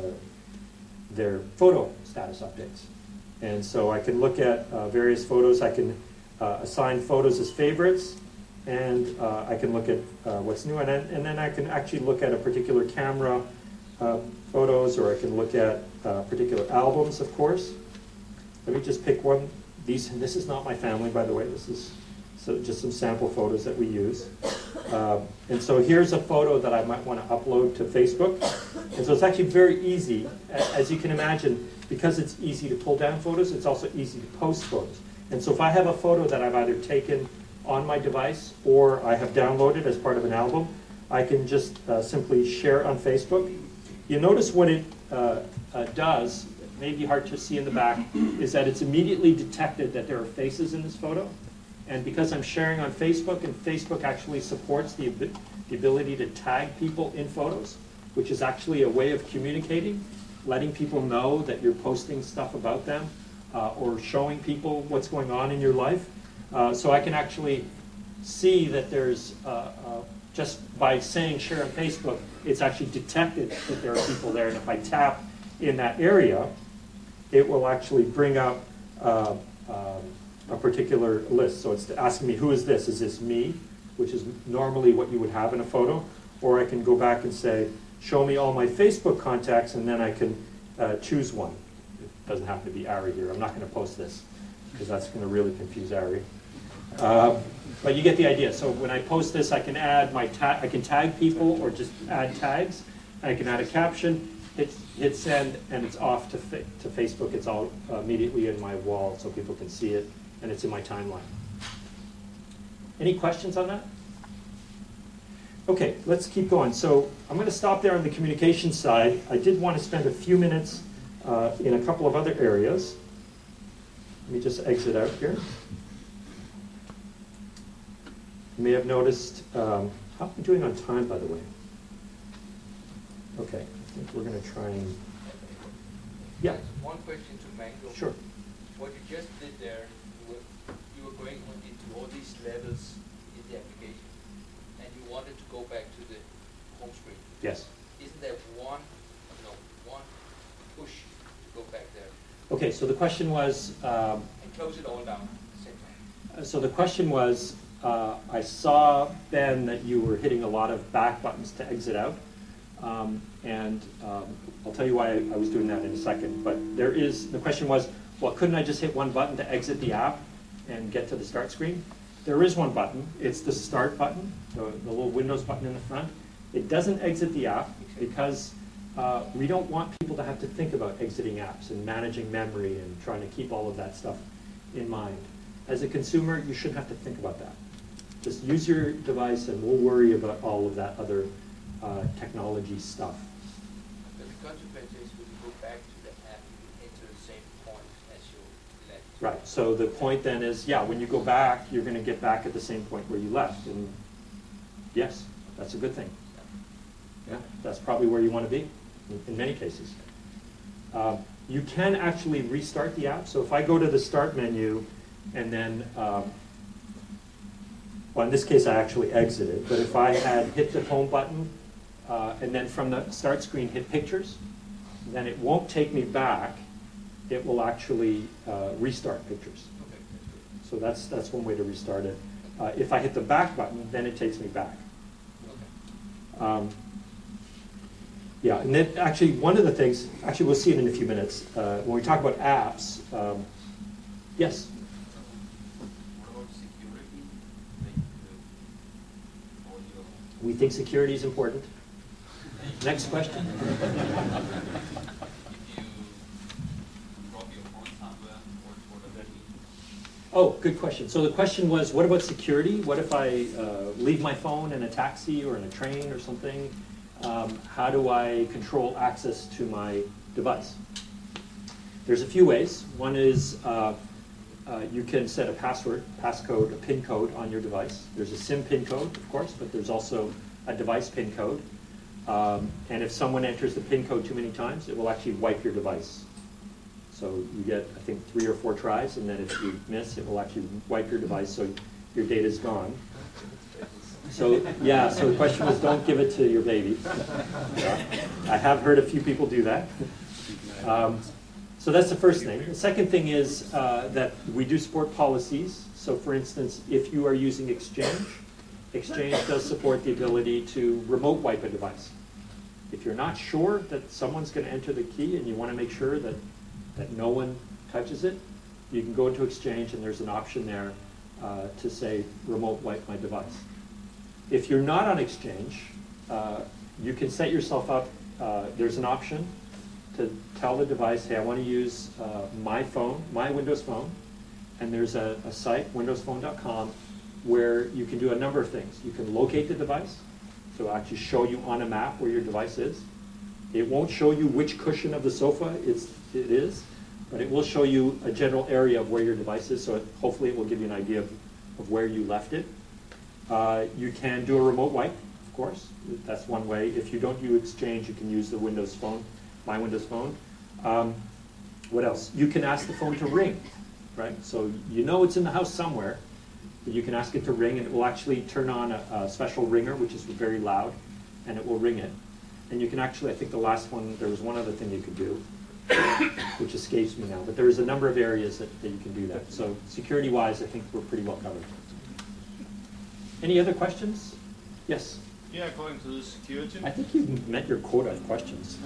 their photo status updates. And so I can look at uh, various photos. I can uh, assign photos as favorites, and uh, I can look at uh, what's new. And then, and then I can actually look at a particular camera uh, photos, or I can look at uh, particular albums, of course. Let me just pick one. These, and this is not my family, by the way. This is so just some sample photos that we use. Uh, and so here's a photo that I might want to upload to Facebook. And so it's actually very easy, as you can imagine, because it's easy to pull down photos, it's also easy to post photos. And so if I have a photo that I've either taken on my device or I have downloaded as part of an album, I can just uh, simply share on Facebook. You notice what it uh, uh, does, it may be hard to see in the back, is that it's immediately detected that there are faces in this photo. And because I'm sharing on Facebook, and Facebook actually supports the, the ability to tag people in photos, which is actually a way of communicating, letting people know that you're posting stuff about them, uh, or showing people what's going on in your life. Uh, so I can actually see that there's, uh, uh, just by saying share on Facebook, it's actually detected that there are people there. And if I tap in that area, it will actually bring up uh, um, a particular list. So it's asking me, who is this? Is this me? Which is normally what you would have in a photo. Or I can go back and say, show me all my Facebook contacts, and then I can uh, choose one. It doesn't happen to be Ari here. I'm not going to post this, because that's going to really confuse Ari. Uh, but you get the idea. So when I post this, I can add my ta I can tag people, or just add tags. I can add a caption, hit, hit send, and it's off to, fa to Facebook. It's all uh, immediately in my wall, so people can see it. And it's in my timeline. Any questions on that? Okay, let's keep going. So I'm going to stop there on the communication side. I did want to spend a few minutes uh, in a couple of other areas. Let me just exit out here. You may have noticed, um, how am I doing on time, by the way? Okay, I think we're going to try and, yeah. One question to Mango. Sure. What you just did there, you were going into all these levels in the application, and you wanted to go back to the home screen. Yes. Isn't there one, no, one push to go back there? Okay, so the question was... Um, and close it all down at the same time. So the question was, uh, I saw, Ben, that you were hitting a lot of back buttons to exit out. Um, and um, I'll tell you why I, I was doing that in a second. But there is, the question was, well, couldn't I just hit one button to exit the app and get to the start screen? There is one button. It's the start button, the, the little Windows button in the front. It doesn't exit the app because uh, we don't want people to have to think about exiting apps and managing memory and trying to keep all of that stuff in mind. As a consumer, you shouldn't have to think about that. Just use your device and we'll worry about all of that other uh, technology stuff. But the consequence is when you go back to the app, you enter the same point as you left. Right, so the point then is, yeah, when you go back, you're going to get back at the same point where you left. And yes, that's a good thing. Yeah, that's probably where you want to be in, in many cases. Um, you can actually restart the app. So if I go to the start menu and then, um, well, in this case, I actually exited. But if I had hit the home button uh, and then from the start screen hit pictures, then it won't take me back. It will actually uh, restart pictures. Okay, that's good. So that's, that's one way to restart it. Uh, if I hit the back button, then it takes me back. Okay. Um, yeah, and then actually one of the things, actually we'll see it in a few minutes, uh, when we talk about apps, um, yes? What about security? Like, uh, all your We think security is important. Next question. if you Oh, good question. So the question was, what about security? What if I uh, leave my phone in a taxi or in a train or something? Um, how do I control access to my device? There's a few ways. One is uh, uh, you can set a password, passcode, a PIN code on your device. There's a SIM PIN code, of course, but there's also a device PIN code. Um, and if someone enters the PIN code too many times, it will actually wipe your device. So you get, I think, three or four tries, and then if you miss, it will actually wipe your device so your data is gone. So, yeah, so the question was, don't give it to your baby. Yeah. I have heard a few people do that. Um, so that's the first thing. The second thing is uh, that we do support policies. So for instance, if you are using Exchange, Exchange does support the ability to remote wipe a device. If you're not sure that someone's going to enter the key and you want to make sure that that no one touches it, you can go into Exchange and there's an option there uh, to say remote wipe my device. If you're not on Exchange, uh, you can set yourself up, uh, there's an option to tell the device, hey, I want to use uh, my phone, my Windows Phone, and there's a, a site, windows phone dot com, where you can do a number of things. You can locate the device, so it'll actually show you on a map where your device is. It won't show you which cushion of the sofa it's, it is, but it will show you a general area of where your device is, so it, hopefully it will give you an idea of, of where you left it. Uh, you can do a remote wipe, of course. That's one way. If you don't use Exchange, you can use the Windows Phone, my Windows Phone. Um, what else? You can ask the phone to ring, right? So you know it's in the house somewhere, but you can ask it to ring, and it will actually turn on a, a special ringer, which is very loud, and it will ring it. And you can actually, I think the last one, there was one other thing you could do, which escapes me now, but there's a number of areas that, that you can do that. So security-wise, I think we're pretty well covered. Any other questions? Yes? Yeah, according to the security. I think you've met your quota of questions.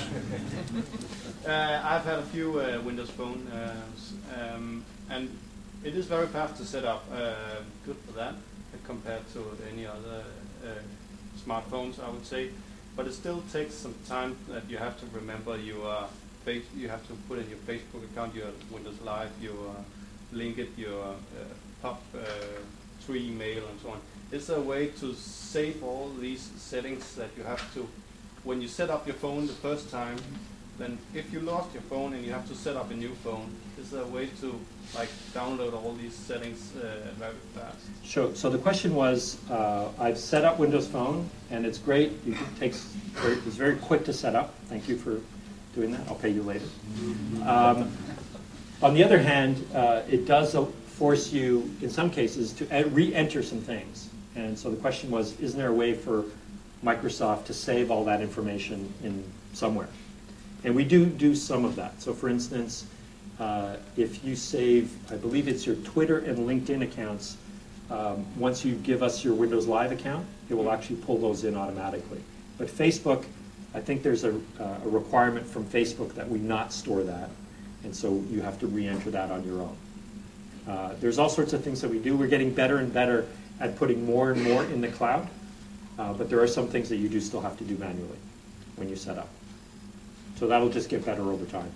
uh, I've had a few uh, Windows Phone, uh, um, and it is very fast to set up. Uh, good for that, compared to any other uh, smartphones, I would say. But it still takes some time that you have to remember your face. You have to put in your Facebook account, your Windows Live, your uh, link it, your uh, pop uh, three mail, and so on. Is there a way to save all these settings that you have to, when you set up your phone the first time, then if you lost your phone and you have to set up a new phone, is there a way to like download all these settings uh, very fast? Sure. So the question was, uh, I've set up Windows Phone, and it's great. It takes very, it's very quick to set up. Thank you for doing that. I'll pay you later. Um, on the other hand, uh, it does uh, force you, in some cases, to re-enter some things. And so the question was, isn't there a way for Microsoft to save all that information in somewhere? And we do do some of that. So for instance, uh, if you save, I believe it's your Twitter and LinkedIn accounts, um, once you give us your Windows Live account, it will actually pull those in automatically. But Facebook, I think there's a, uh, a requirement from Facebook that we not store that. And so you have to re-enter that on your own. Uh, there's all sorts of things that we do. We're getting better and better at putting more and more in the cloud. Uh, but there are some things that you do still have to do manually when you set up. So that'll just get better over time.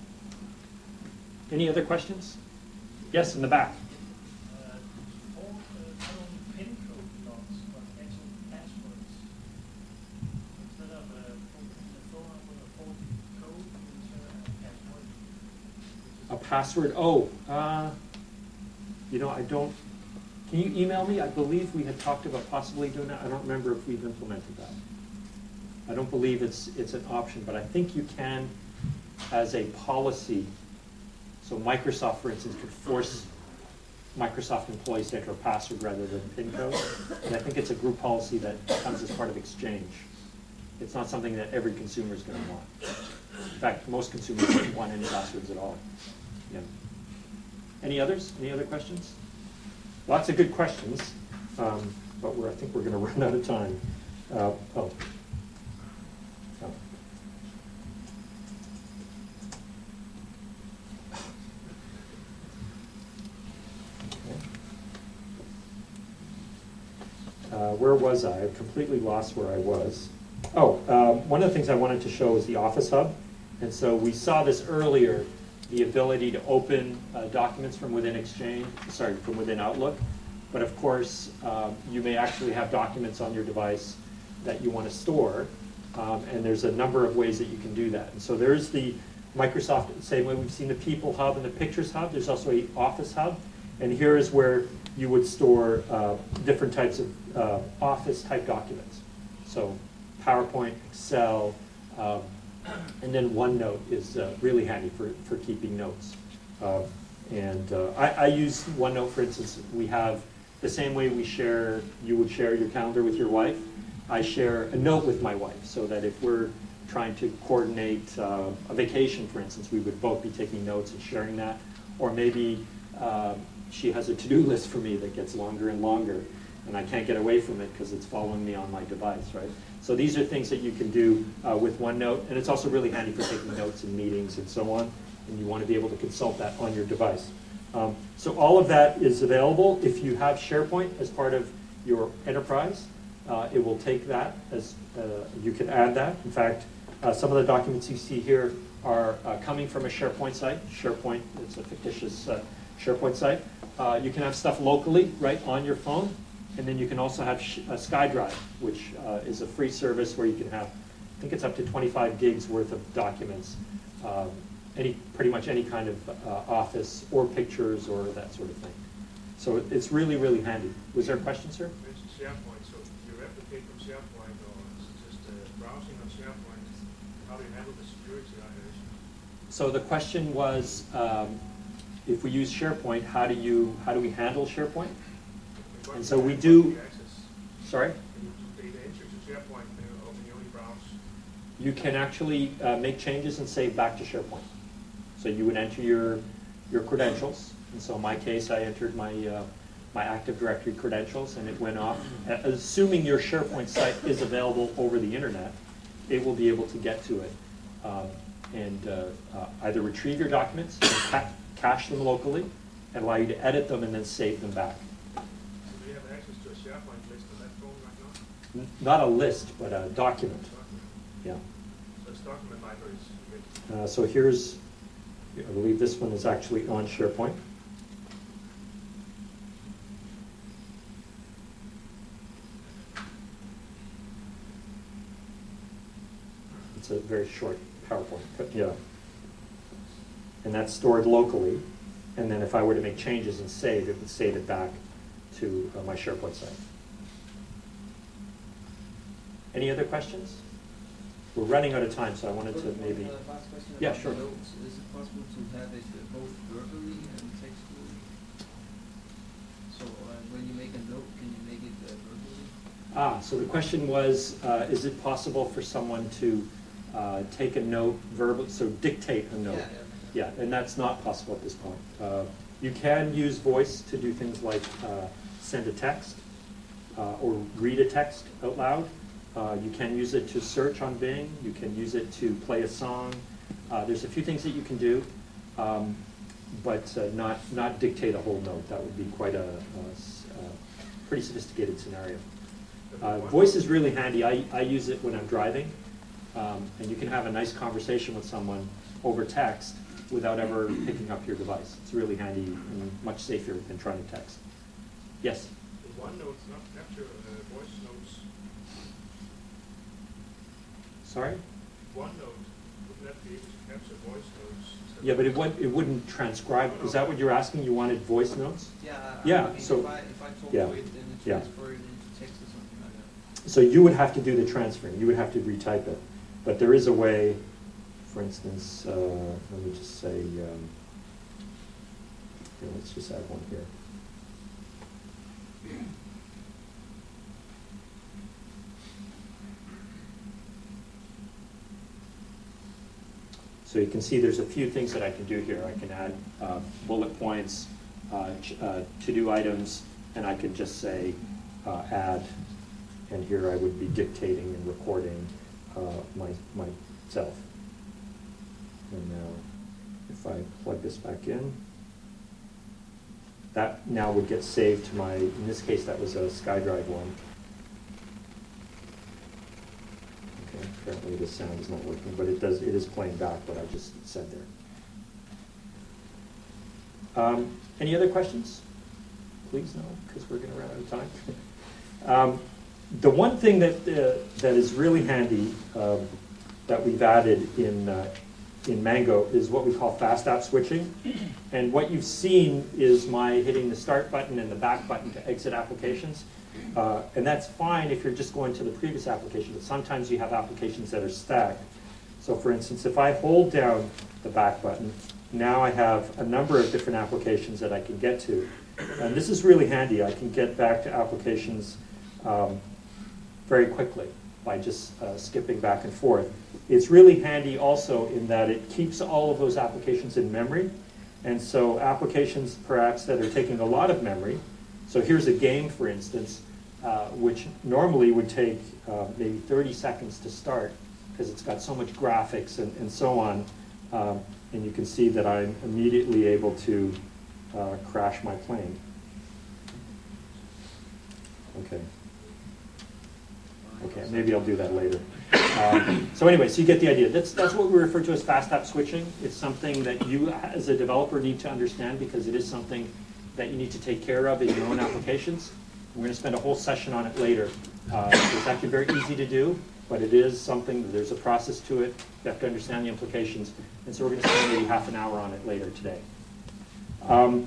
Any other questions? Yes, in the back. Uh, all, uh, not only PIN code blocks, but actual passwords. Instead of uh, opening the phone up with a faulty code, you insert a password. A password? Oh, uh, you know, I don't. Can you email me? I believe we had talked about possibly doing that. I don't remember if we've implemented that. I don't believe it's it's an option, but I think you can, as a policy. So Microsoft, for instance, could force Microsoft employees to enter a password rather than PIN code. And I think it's a group policy that comes as part of Exchange. It's not something that every consumer is going to want. In fact, most consumers don't want any passwords at all. Yeah. Any others? Any other questions? Lots of good questions, um, but we're, I think we're going to run out of time. Uh, oh. oh. Uh, where was I? I completely lost where I was. Oh, um, one of the things I wanted to show is the Office Hub. And so we saw this earlier, the ability to open uh, documents from within Exchange, sorry, from within Outlook. But of course, uh, you may actually have documents on your device that you want to store, um, and there's a number of ways that you can do that. And so there's the Microsoft, same way we've seen the People Hub and the Pictures Hub, there's also a Office Hub, and here is where you would store uh, different types of uh, Office-type documents. So PowerPoint, Excel, um, and then OneNote is uh, really handy for, for keeping notes. Uh, and uh, I, I use OneNote, for instance. We have the same way we share, you would share your calendar with your wife. I share a note with my wife, so that if we're trying to coordinate uh, a vacation, for instance, we would both be taking notes and sharing that. Or maybe uh, she has a to-do list for me that gets longer and longer, and I can't get away from it because it's following me on my device, right? So these are things that you can do uh, with OneNote, and it's also really handy for taking notes in meetings and so on, and you want to be able to consult that on your device. Um, so all of that is available. If you have SharePoint as part of your enterprise, uh, it will take that as, uh, you can add that. In fact, uh, some of the documents you see here are uh, coming from a SharePoint site. SharePoint, it's a fictitious uh, SharePoint site. Uh, you can have stuff locally, right, on your phone. And then you can also have sh uh, SkyDrive, which uh, is a free service where you can have, I think it's up to twenty-five gigs worth of documents, um, any pretty much any kind of uh, office or pictures or that sort of thing. So it's really, really handy. Was there a question, sir? You mentioned SharePoint, so you replicate from SharePoint or just uh, browsing on SharePoint, how do you handle the security issue? So the question was, um, if we use SharePoint, how do you, how do we handle SharePoint? And so we do, sorry? You can actually uh, make changes and save back to SharePoint. So you would enter your, your credentials. And so in my case, I entered my, uh, my Active Directory credentials, and it went off. Uh, assuming your SharePoint site is available over the internet, it will be able to get to it um, and uh, uh, either retrieve your documents, and ca cache them locally, and allow you to edit them and then save them back. N not a list, but a document. Yeah. So it's document libraries. Uh, so here's, I believe this one is actually on SharePoint. It's a very short PowerPoint, but yeah. And that's stored locally. And then if I were to make changes and save, it would save it back to uh, my SharePoint site. Any other questions? We're running out of time, so I wanted to maybe... Uh, last question yeah, about sure. Notes. Is it possible to have it uh, both verbally and textually? So uh, when you make a note, can you make it uh, verbally? Ah, so the question was, uh, is it possible for someone to uh, take a note verbally, so dictate a note? Yeah, yeah. Yeah, and that's not possible at this point. Uh, you can use voice to do things like uh, send a text uh, or read a text out loud. Uh, you can use it to search on Bing. You can use it to play a song. Uh, there's a few things that you can do, um, but uh, not, not dictate a whole note. That would be quite a, a, a pretty sophisticated scenario. Uh, voice is really handy. I, I use it when I'm driving, um, and you can have a nice conversation with someone over text without ever picking up your device. It's really handy and much safer than trying to text. Yes? Does OneNote not capture uh, voice notes? Sorry? OneNote, wouldn't that be able to capture voice notes? Yeah, but it, would, it wouldn't transcribe. Is that what you're asking? You wanted voice notes? Yeah, I, Yeah, I mean, so- if I, if I talk yeah, to it, then it yeah. transfer it into text or something like that. So you would have to do the transferring. You would have to retype it. But there is a way, for instance, uh, let me just say, um, here, let's just add one here. So you can see there's a few things that I can do here. I can add uh, bullet points, uh, uh, to-do items, and I could just say uh, add, and here I would be dictating and recording uh, my, myself. And now if I plug this back in, that now would get saved to my, in this case that was a SkyDrive one. Okay, apparently the sound is not working, but it does, it is playing back what I just said there. Um, any other questions? Please, no, because we're going to run out of time. Um, the one thing that uh, that is really handy um, that we've added in uh, in Mango is what we call fast app switching. And what you've seen is my hitting the start button and the back button to exit applications. Uh, and that's fine if you're just going to the previous application, but sometimes you have applications that are stacked. So for instance, if I hold down the back button, now I have a number of different applications that I can get to. And this is really handy. I can get back to applications um, very quickly by just uh, skipping back and forth. It's really handy also in that it keeps all of those applications in memory. And so applications perhaps that are taking a lot of memory, so here's a game, for instance, uh, which normally would take uh, maybe thirty seconds to start because it's got so much graphics and, and so on. Um, and you can see that I'm immediately able to uh, crash my plane. Okay. Okay, maybe I'll do that later. Um, so anyway, so you get the idea. That's, that's what we refer to as fast app switching. It's something that you as a developer need to understand because it is something that you need to take care of in your own applications. We're going to spend a whole session on it later. Uh, it's actually very easy to do, but it is something, there's a process to it. You have to understand the implications. And so we're going to spend maybe half an hour on it later today. Um,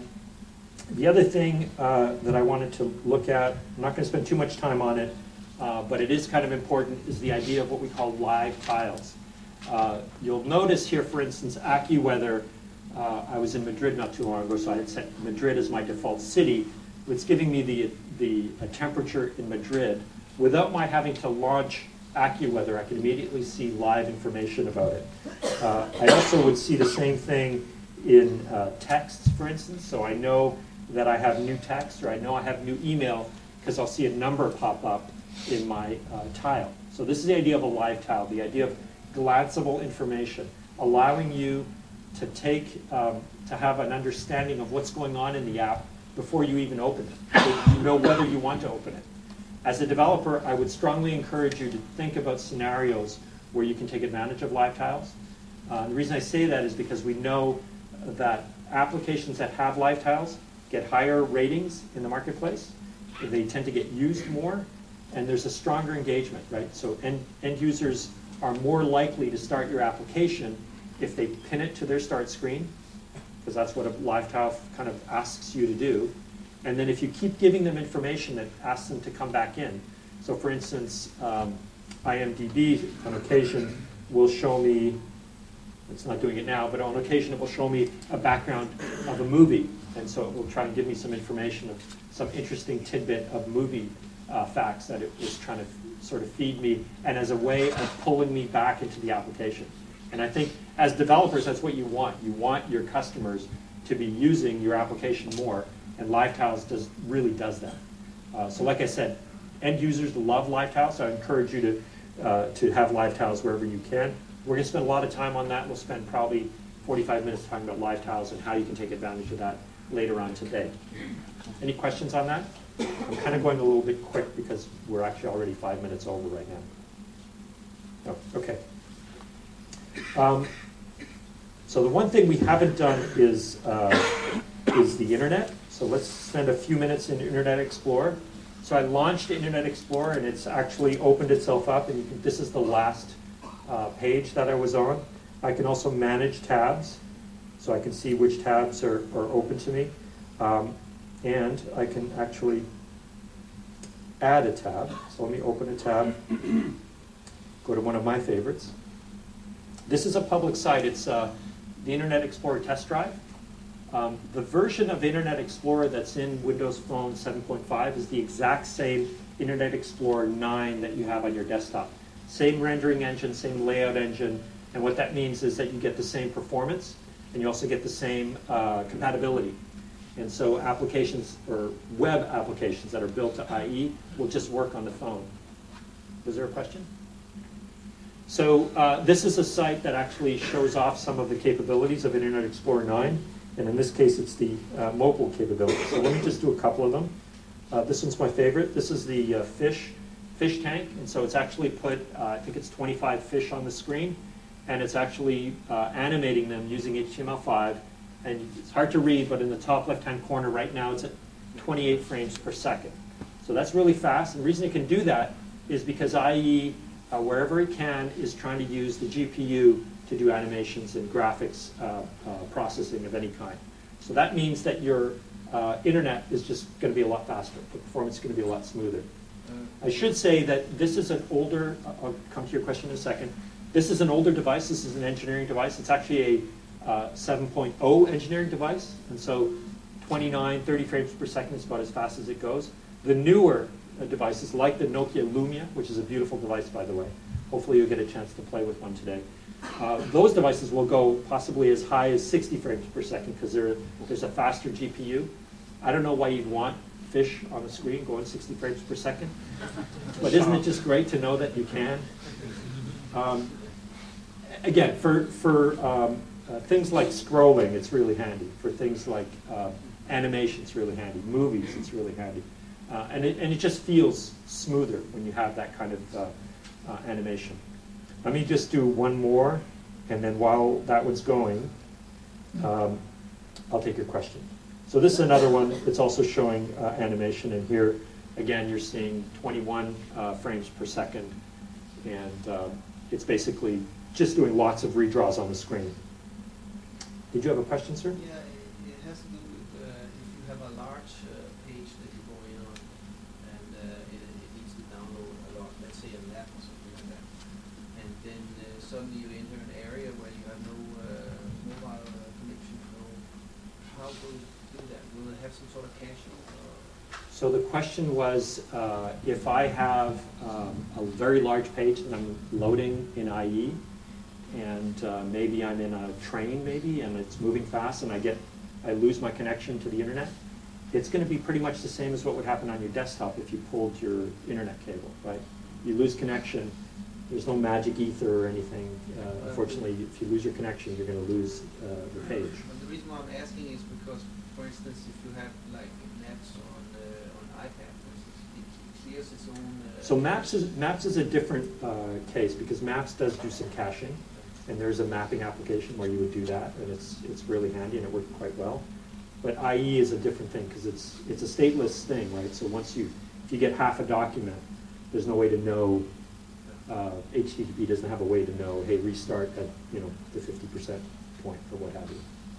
the other thing uh, that I wanted to look at, I'm not going to spend too much time on it, Uh, but it is kind of important, is the idea of what we call live tiles. Uh, you'll notice here, for instance, AccuWeather, uh, I was in Madrid not too long ago, so I had set Madrid as my default city. It's giving me the, the uh, temperature in Madrid. Without my having to launch AccuWeather, I can immediately see live information about it. Uh, I also would see the same thing in uh, texts, for instance, so I know that I have new text, or I know I have new email, because I'll see a number pop up in my uh, tile. So this is the idea of a live tile, the idea of glanceable information, allowing you to take, um, to have an understanding of what's going on in the app before you even open it. So you know whether you want to open it. As a developer, I would strongly encourage you to think about scenarios where you can take advantage of live tiles. Uh, the reason I say that is because we know that applications that have live tiles get higher ratings in the marketplace. They tend to get used more, and there's a stronger engagement, right? So end, end users are more likely to start your application if they pin it to their start screen, because that's what a live tile kind of asks you to do. And then if you keep giving them information that asks them to come back in. So for instance, um, IMDb on occasion will show me, it's not doing it now, but on occasion it will show me a background of a movie. And so it will try and give me some information of some interesting tidbit of movie uh, facts that it was trying to sort of feed me, and as a way of pulling me back into the application. And I think as developers, that's what you want. You want your customers to be using your application more, and Live Tiles does, really does that. Uh, so like I said, end users love Live Tiles, so I encourage you to, uh, to have Live Tiles wherever you can. We're going to spend a lot of time on that. We'll spend probably forty-five minutes talking about Live Tiles and how you can take advantage of that later on today. Any questions on that? I'm kind of going a little bit quick because we're actually already five minutes over right now. Oh, okay. Um, so the one thing we haven't done is, uh, is the internet. So let's spend a few minutes in Internet Explorer. So I launched Internet Explorer, and it's actually opened itself up, and you can, this is the last uh, page that I was on. I can also manage tabs, so I can see which tabs are, are open to me. Um, and I can actually add a tab. So let me open a tab, go to one of my favorites. This is a public site. It's uh, the Internet Explorer Test Drive. Um, the version of Internet Explorer that's in Windows Phone seven point five is the exact same Internet Explorer nine that you have on your desktop. Same rendering engine, same layout engine, and what that means is that you get the same performance, and you also get the same uh, compatibility. And so applications, or web applications that are built to I E will just work on the phone. Was there a question? So uh, this is a site that actually shows off some of the capabilities of Internet Explorer nine. And in this case, it's the uh, mobile capability. So let me just do a couple of them. Uh, this one's my favorite. This is the uh, fish, fish tank. And so it's actually put, uh, I think it's twenty-five fish on the screen. And it's actually uh, animating them using H T M L five and it's hard to read, but in the top left-hand corner right now it's at twenty-eight frames per second. So that's really fast. And the reason it can do that is because I E, uh, wherever it can, is trying to use the G P U to do animations and graphics uh, uh, processing of any kind. So that means that your uh, internet is just going to be a lot faster. The performance is going to be a lot smoother. I should say that this is an older, I'll come to your question in a second. This is an older device. This is an engineering device. It's actually a uh, seven point oh engineering device. And so twenty-nine, thirty frames per second is about as fast as it goes. The newer uh, devices, like the Nokia Lumia, which is a beautiful device, by the way. Hopefully you'll get a chance to play with one today. Uh, those devices will go possibly as high as sixty frames per second because there's a faster G P U. I don't know why you'd want fish on the screen going sixty frames per second, but isn't it just great to know that you can? Um, again, for, for um, uh, things like scrolling, it's really handy. For things like uh, animation, it's really handy. Movies, it's really handy. Uh, and, it, and it just feels smoother when you have that kind of uh, uh, animation. Let me just do one more, and then while that one's going, um, I'll take your question. So this is another one that's also showing uh, animation, and here, again, you're seeing twenty-one uh, frames per second, and uh, it's basically just doing lots of redraws on the screen. Did you have a question, sir? Yeah, it, it has to do with uh, if you have a large uh, page that you go in on, and uh, it, it needs to download a lot, let's say a map or something like that, and then uh, suddenly you enter an area where you have no uh, mobile uh, connection. So how will you do that? Will it have some sort of caching? Or? So the question was, uh, if I have um, a very large page that I'm loading in I E, and uh, maybe I'm in a train maybe, and it's moving fast, and I get, I lose my connection to the internet, it's going to be pretty much the same as what would happen on your desktop if you pulled your internet cable, right? You lose connection, there's no magic ether or anything. Uh, unfortunately, if you lose your connection, you're going to lose uh, the page. But the reason why I'm asking is because, for instance, if you have like maps on uh, on iPad, for instance, it clears its own. Uh, So Maps is Maps is a different uh, case because Maps does do some caching, and there's a mapping application where you would do that, and it's it's really handy and it worked quite well. But I E is a different thing because it's it's a stateless thing, right? So once you if you get half a document, there's no way to know. Uh, H T T P doesn't have a way to know, hey, restart at you know the fifty percent point or what have you.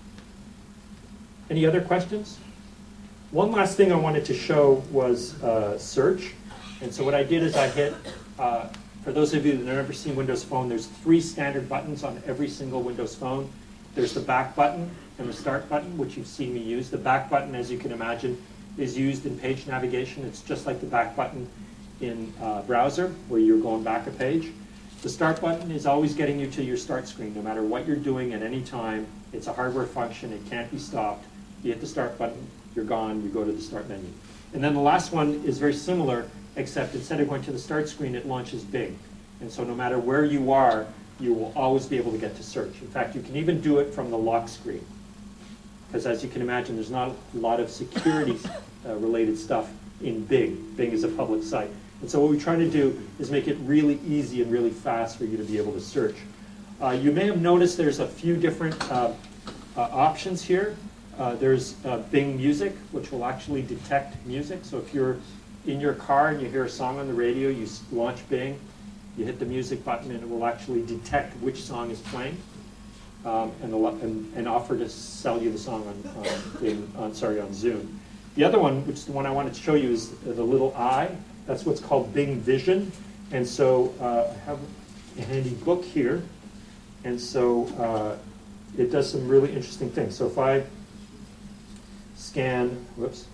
Any other questions? One last thing I wanted to show was uh, search. And so what I did is I hit, uh, for those of you that have never seen Windows Phone, there's three standard buttons on every single Windows Phone. There's the back button and the start button, which you've seen me use. The back button, as you can imagine, is used in page navigation. It's just like the back button in uh, browser, where you're going back a page. The start button is always getting you to your start screen, no matter what you're doing at any time. It's a hardware function, it can't be stopped. You hit the start button, you're gone, you go to the start menu. And then the last one is very similar, except instead of going to the start screen, it launches Bing. And so no matter where you are, you will always be able to get to search. In fact, you can even do it from the lock screen. Because as you can imagine, there's not a lot of security uh, related stuff in Bing. Bing is a public site. And so what we're trying to do is make it really easy and really fast for you to be able to search. Uh, you may have noticed there's a few different uh, uh, options here. Uh, there's uh, Bing Music, which will actually detect music. So if you're in your car and you hear a song on the radio, you launch Bing, you hit the music button, and it will actually detect which song is playing, um, and, and, and offer to sell you the song on, on, Bing, on, sorry, on Zoom. The other one, which is the one I wanted to show you, is the little eye. That's what's called Bing Vision. And so uh, I have a handy book here. And so uh, it does some really interesting things. So if I scan, whoops,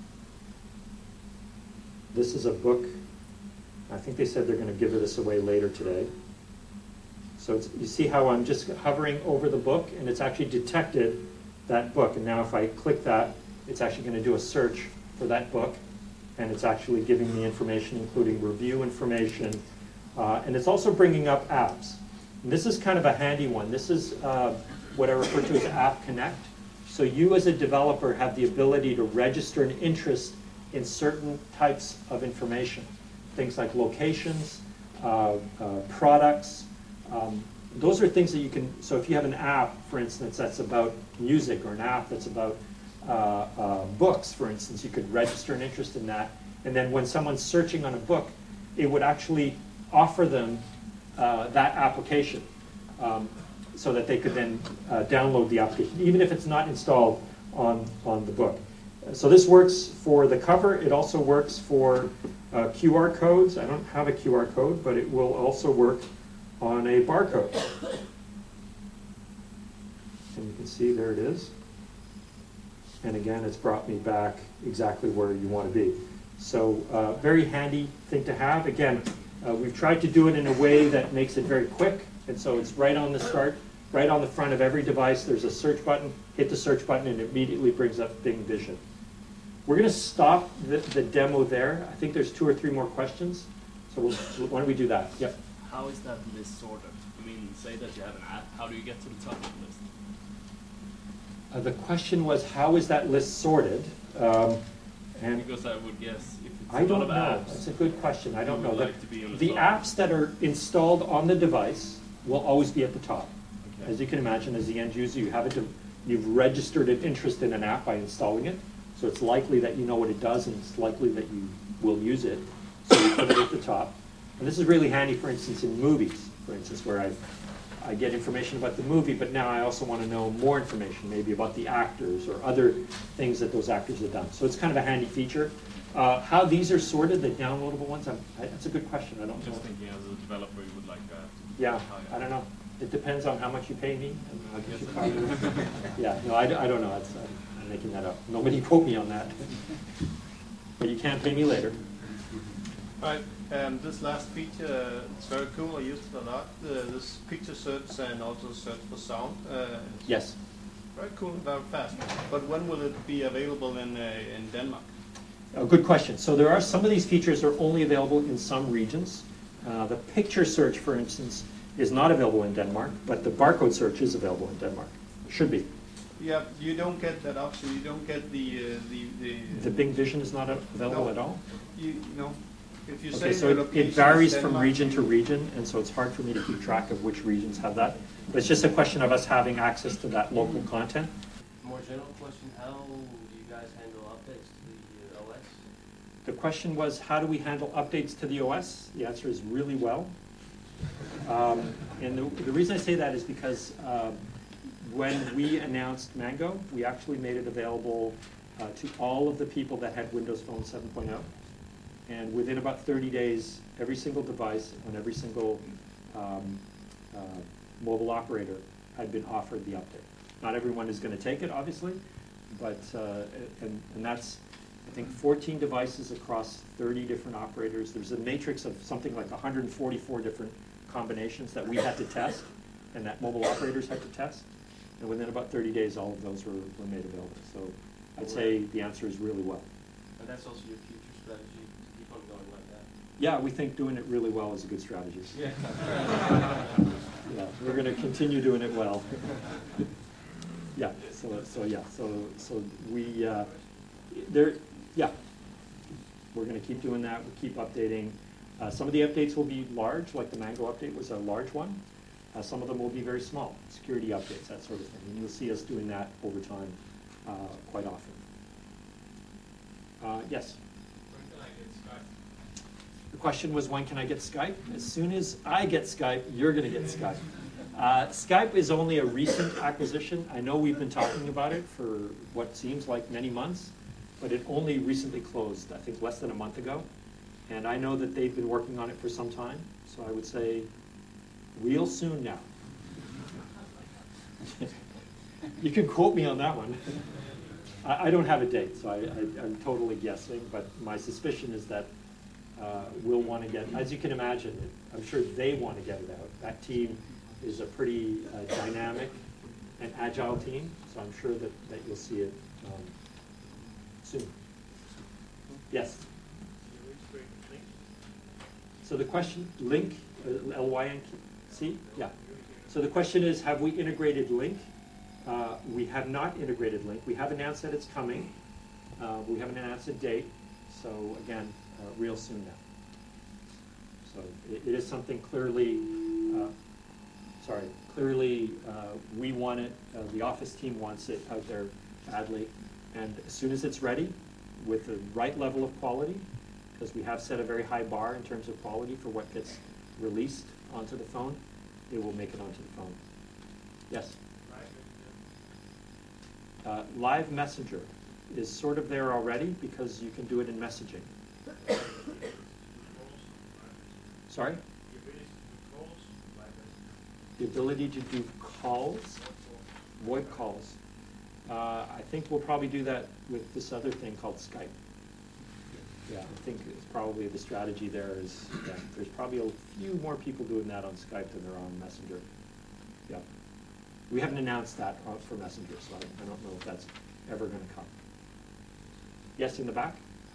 this is a book. I think they said they're going to give this away later today. So it's, you see how I'm just hovering over the book, and it's actually detected that book. And now if I click that, it's actually going to do a search for that book. And it's actually giving me information, including review information. Uh, and it's also bringing up apps. And this is kind of a handy one. This is uh, what I refer to as App Connect. So you as a developer have the ability to register an interest in certain types of information. Things like locations, uh, uh, products, um, those are things that you can, so if you have an app, for instance, that's about music, or an app that's about uh, uh, books, for instance, you could register an interest in that, and then when someone's searching on a book, it would actually offer them uh, that application, um, so that they could then uh, download the application, even if it's not installed on, on the book. So this works for the cover. It also works for uh, Q R codes. I don't have a Q R code, but it will also work on a barcode. And you can see there it is. And again, it's brought me back exactly where you want to be. So uh, very handy thing to have. Again, uh, we've tried to do it in a way that makes it very quick. And so it's right on the start, right on the front of every device. There's a search button. Hit the search button and it immediately brings up Bing Vision. We're going to stop the, the demo there. I think there's two or three more questions. So we'll, why don't we do that? Yep. How is that list sorted? I mean, say that you have an app, how do you get to the top of the list? Uh, the question was, how is that list sorted? Um, and Because I would guess if it's I a lot don't of know. apps, That's a good question. I don't you know. would The, like to be on the the top. apps that are installed on the device will always be at the top. Okay. As you can imagine, as the end user, you have it to, you've registered an interest in an app by installing it. So it's likely that you know what it does, and it's likely that you will use it. So you put it at the top. And this is really handy, for instance, in movies, for instance, where I, I get information about the movie, but now I also want to know more information, maybe about the actors or other things that those actors have done. So it's kind of a handy feature. Uh, how these are sorted, the downloadable ones, I'm, I, that's a good question. I don't I'm know. just thinking as a developer you would like that. Yeah, I don't know. It depends on how much you pay me. And I'll get you a copy of it. Yeah, no, I, d- I don't know. It's, I'm, I'm making that up. Nobody quote me on that. But you can pay me later. All right, um, this last feature, it's very cool. I used it a lot. Uh, this picture search and also search for sound. Uh, Yes. Very cool and very fast. But when will it be available in uh, in Denmark? Oh, good question. So there are some of these features are only available in some regions. Uh, the picture search, for instance, is not available in Denmark, but the barcode search is available in Denmark. Should be. Yeah, you don't get that option. You don't get the uh, the the. The Bing Vision is not available No. at all? You, you know, if you Okay, say so your it, location it varies is from Denmark, region to you- region, and so it's hard for me to keep track of which regions have that. But it's just a question of us having access to that local content. More general question, how do you guys handle updates to the uh, O S? The question was, how do we handle updates to the O S? The answer is really well. Um, and the, the reason I say that is because uh, when we announced Mango, we actually made it available uh, to all of the people that had Windows Phone seven point oh. And within about thirty days, every single device on every single um, uh, mobile operator had been offered the update. Not everyone is going to take it, obviously, but uh, and, and that's, I think, fourteen devices across thirty different operators. There's a matrix of something like one hundred forty-four different combinations that we had to test and that mobile operators had to test. And within about thirty days, all of those were, were made available. So I'd say the answer is really well. And that's also your future strategy to keep on going like that? Yeah, we think doing it really well is a good strategy. Yeah. Yeah, we're going to continue doing it well. Yeah, so, so yeah, so, so we, uh, there, yeah, we're going to keep doing that. We'll keep updating. Uh, some of the updates will be large, like the Mango update was a large one. Uh, some of them will be very small, security updates, that sort of thing. And you'll see us doing that over time uh, quite often. Uh, yes? When can I get Skype? The question was, when can I get Skype? As soon as I get Skype, you're going to get Skype. Uh, Skype is only a recent acquisition. I know we've been talking about it for what seems like many months, but it only recently closed, I think less than a month ago. And I know that they've been working on it for some time, so I would say real soon now. You can quote me on that one. I, I don't have a date, so I, I, I'm totally guessing, but my suspicion is that uh, we'll want to get, as you can imagine, I'm sure they want to get it out. That team is a pretty uh, dynamic and agile team, so I'm sure that, that you'll see it um, soon. Yes? So the question, Link, uh, L Y N C? Yeah. So the question is, have we integrated Link? Uh, we have not integrated Link. We have announced that it's coming. Uh, we haven't announced a date. So again, uh, real soon now. So it, it is something clearly, uh, sorry, clearly, uh, we want it, uh, the office team wants it out there badly. And as soon as it's ready, with the right level of quality, because we have set a very high bar in terms of quality for what gets released onto the phone, it will make it onto the phone. Yes? Uh, Live Messenger is sort of there already because you can do it in messaging. Sorry? The ability to do calls, VoIP calls. Uh, I think we'll probably do that with this other thing called Skype. Yeah, I think it's probably the strategy there is that there's probably a few more people doing that on Skype than there are on Messenger. Yeah. We haven't announced that uh, for Messenger, so I, I don't know if that's ever going to come. Yes, in the back?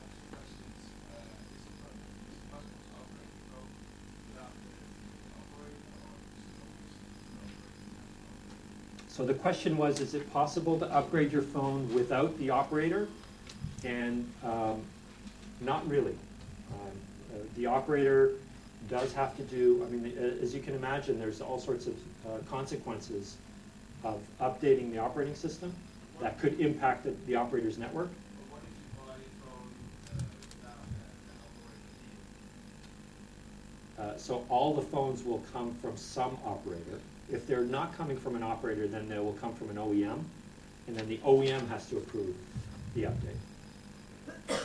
So the question was, is it possible to upgrade your phone without the operator? And um, not really. Um, uh, the operator does have to do, I mean, uh, as you can imagine, there's all sorts of uh, consequences of updating the operating system that could impact the, the operator's network. Uh, so all the phones will come from some operator. If they're not coming from an operator, then they will come from an O E M, and then the O E M has to approve the update.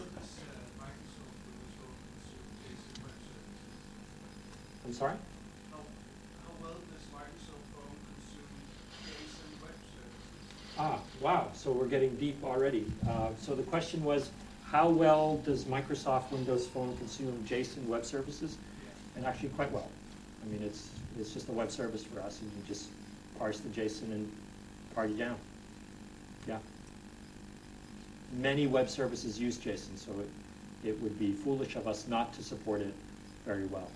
I'm sorry? How, how well does Microsoft Phone consume JSON web services? Ah, wow, so we're getting deep already. Uh, so the question was, how well does Microsoft Windows Phone consume JSON web services? And actually quite well. I mean, it's, it's just a web service for us, and you just parse the JSON and party down. Yeah. Many web services use JSON, so it, it would be foolish of us not to support it very well.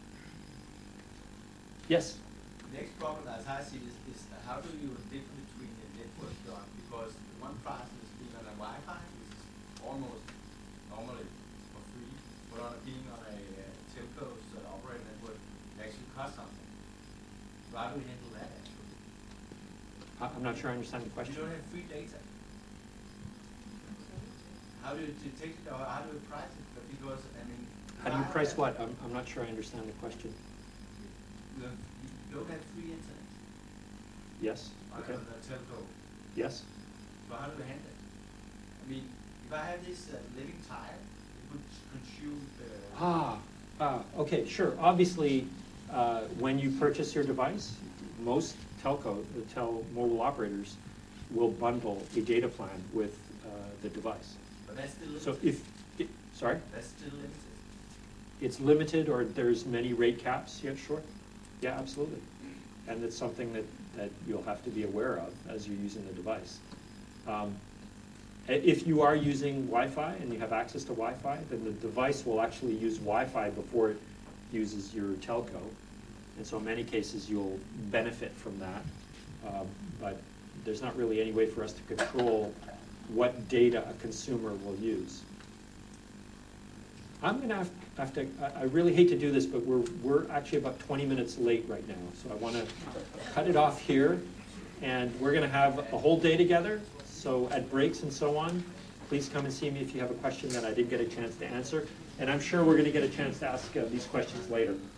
Yes? The next problem, as I see it, is, is how do you difference between the network done? Because one part is being on a Wi-Fi, which is almost normally for free, but on a, being on a uh, telco's uh, operating network, it actually costs something. So how do we handle that actually? I'm not sure I understand the question. You don't have free data. How do you to take it, or how do you price it? But because, I mean... How do you price what? I'm, I'm not sure I understand the question. You, have, you don't have free internet. Yes, On okay. a telco. Yes. So how do we handle it? I mean, if I have this uh, living tile, it would consume the... Ah, ah, okay, sure. Obviously, uh, when you purchase your device, most telco, the tel mobile operators will bundle a data plan with uh, the device. But that's still limited. So if, it, sorry? That's still limited. It's limited, or there's many rate caps, yeah, sure. Yeah, absolutely. And it's something that, that you'll have to be aware of as you're using the device. Um, if you are using Wi-Fi and you have access to Wi-Fi, then the device will actually use Wi-Fi before it uses your telco. And so in many cases, you'll benefit from that. Um, but there's not really any way for us to control what data a consumer will use. I'm going to have, have to, I really hate to do this, but we're, we're actually about twenty minutes late right now. So I want to cut it off here. And we're going to have a whole day together. So at breaks and so on, please come and see me if you have a question that I didn't get a chance to answer. And I'm sure we're going to get a chance to ask uh, these questions later.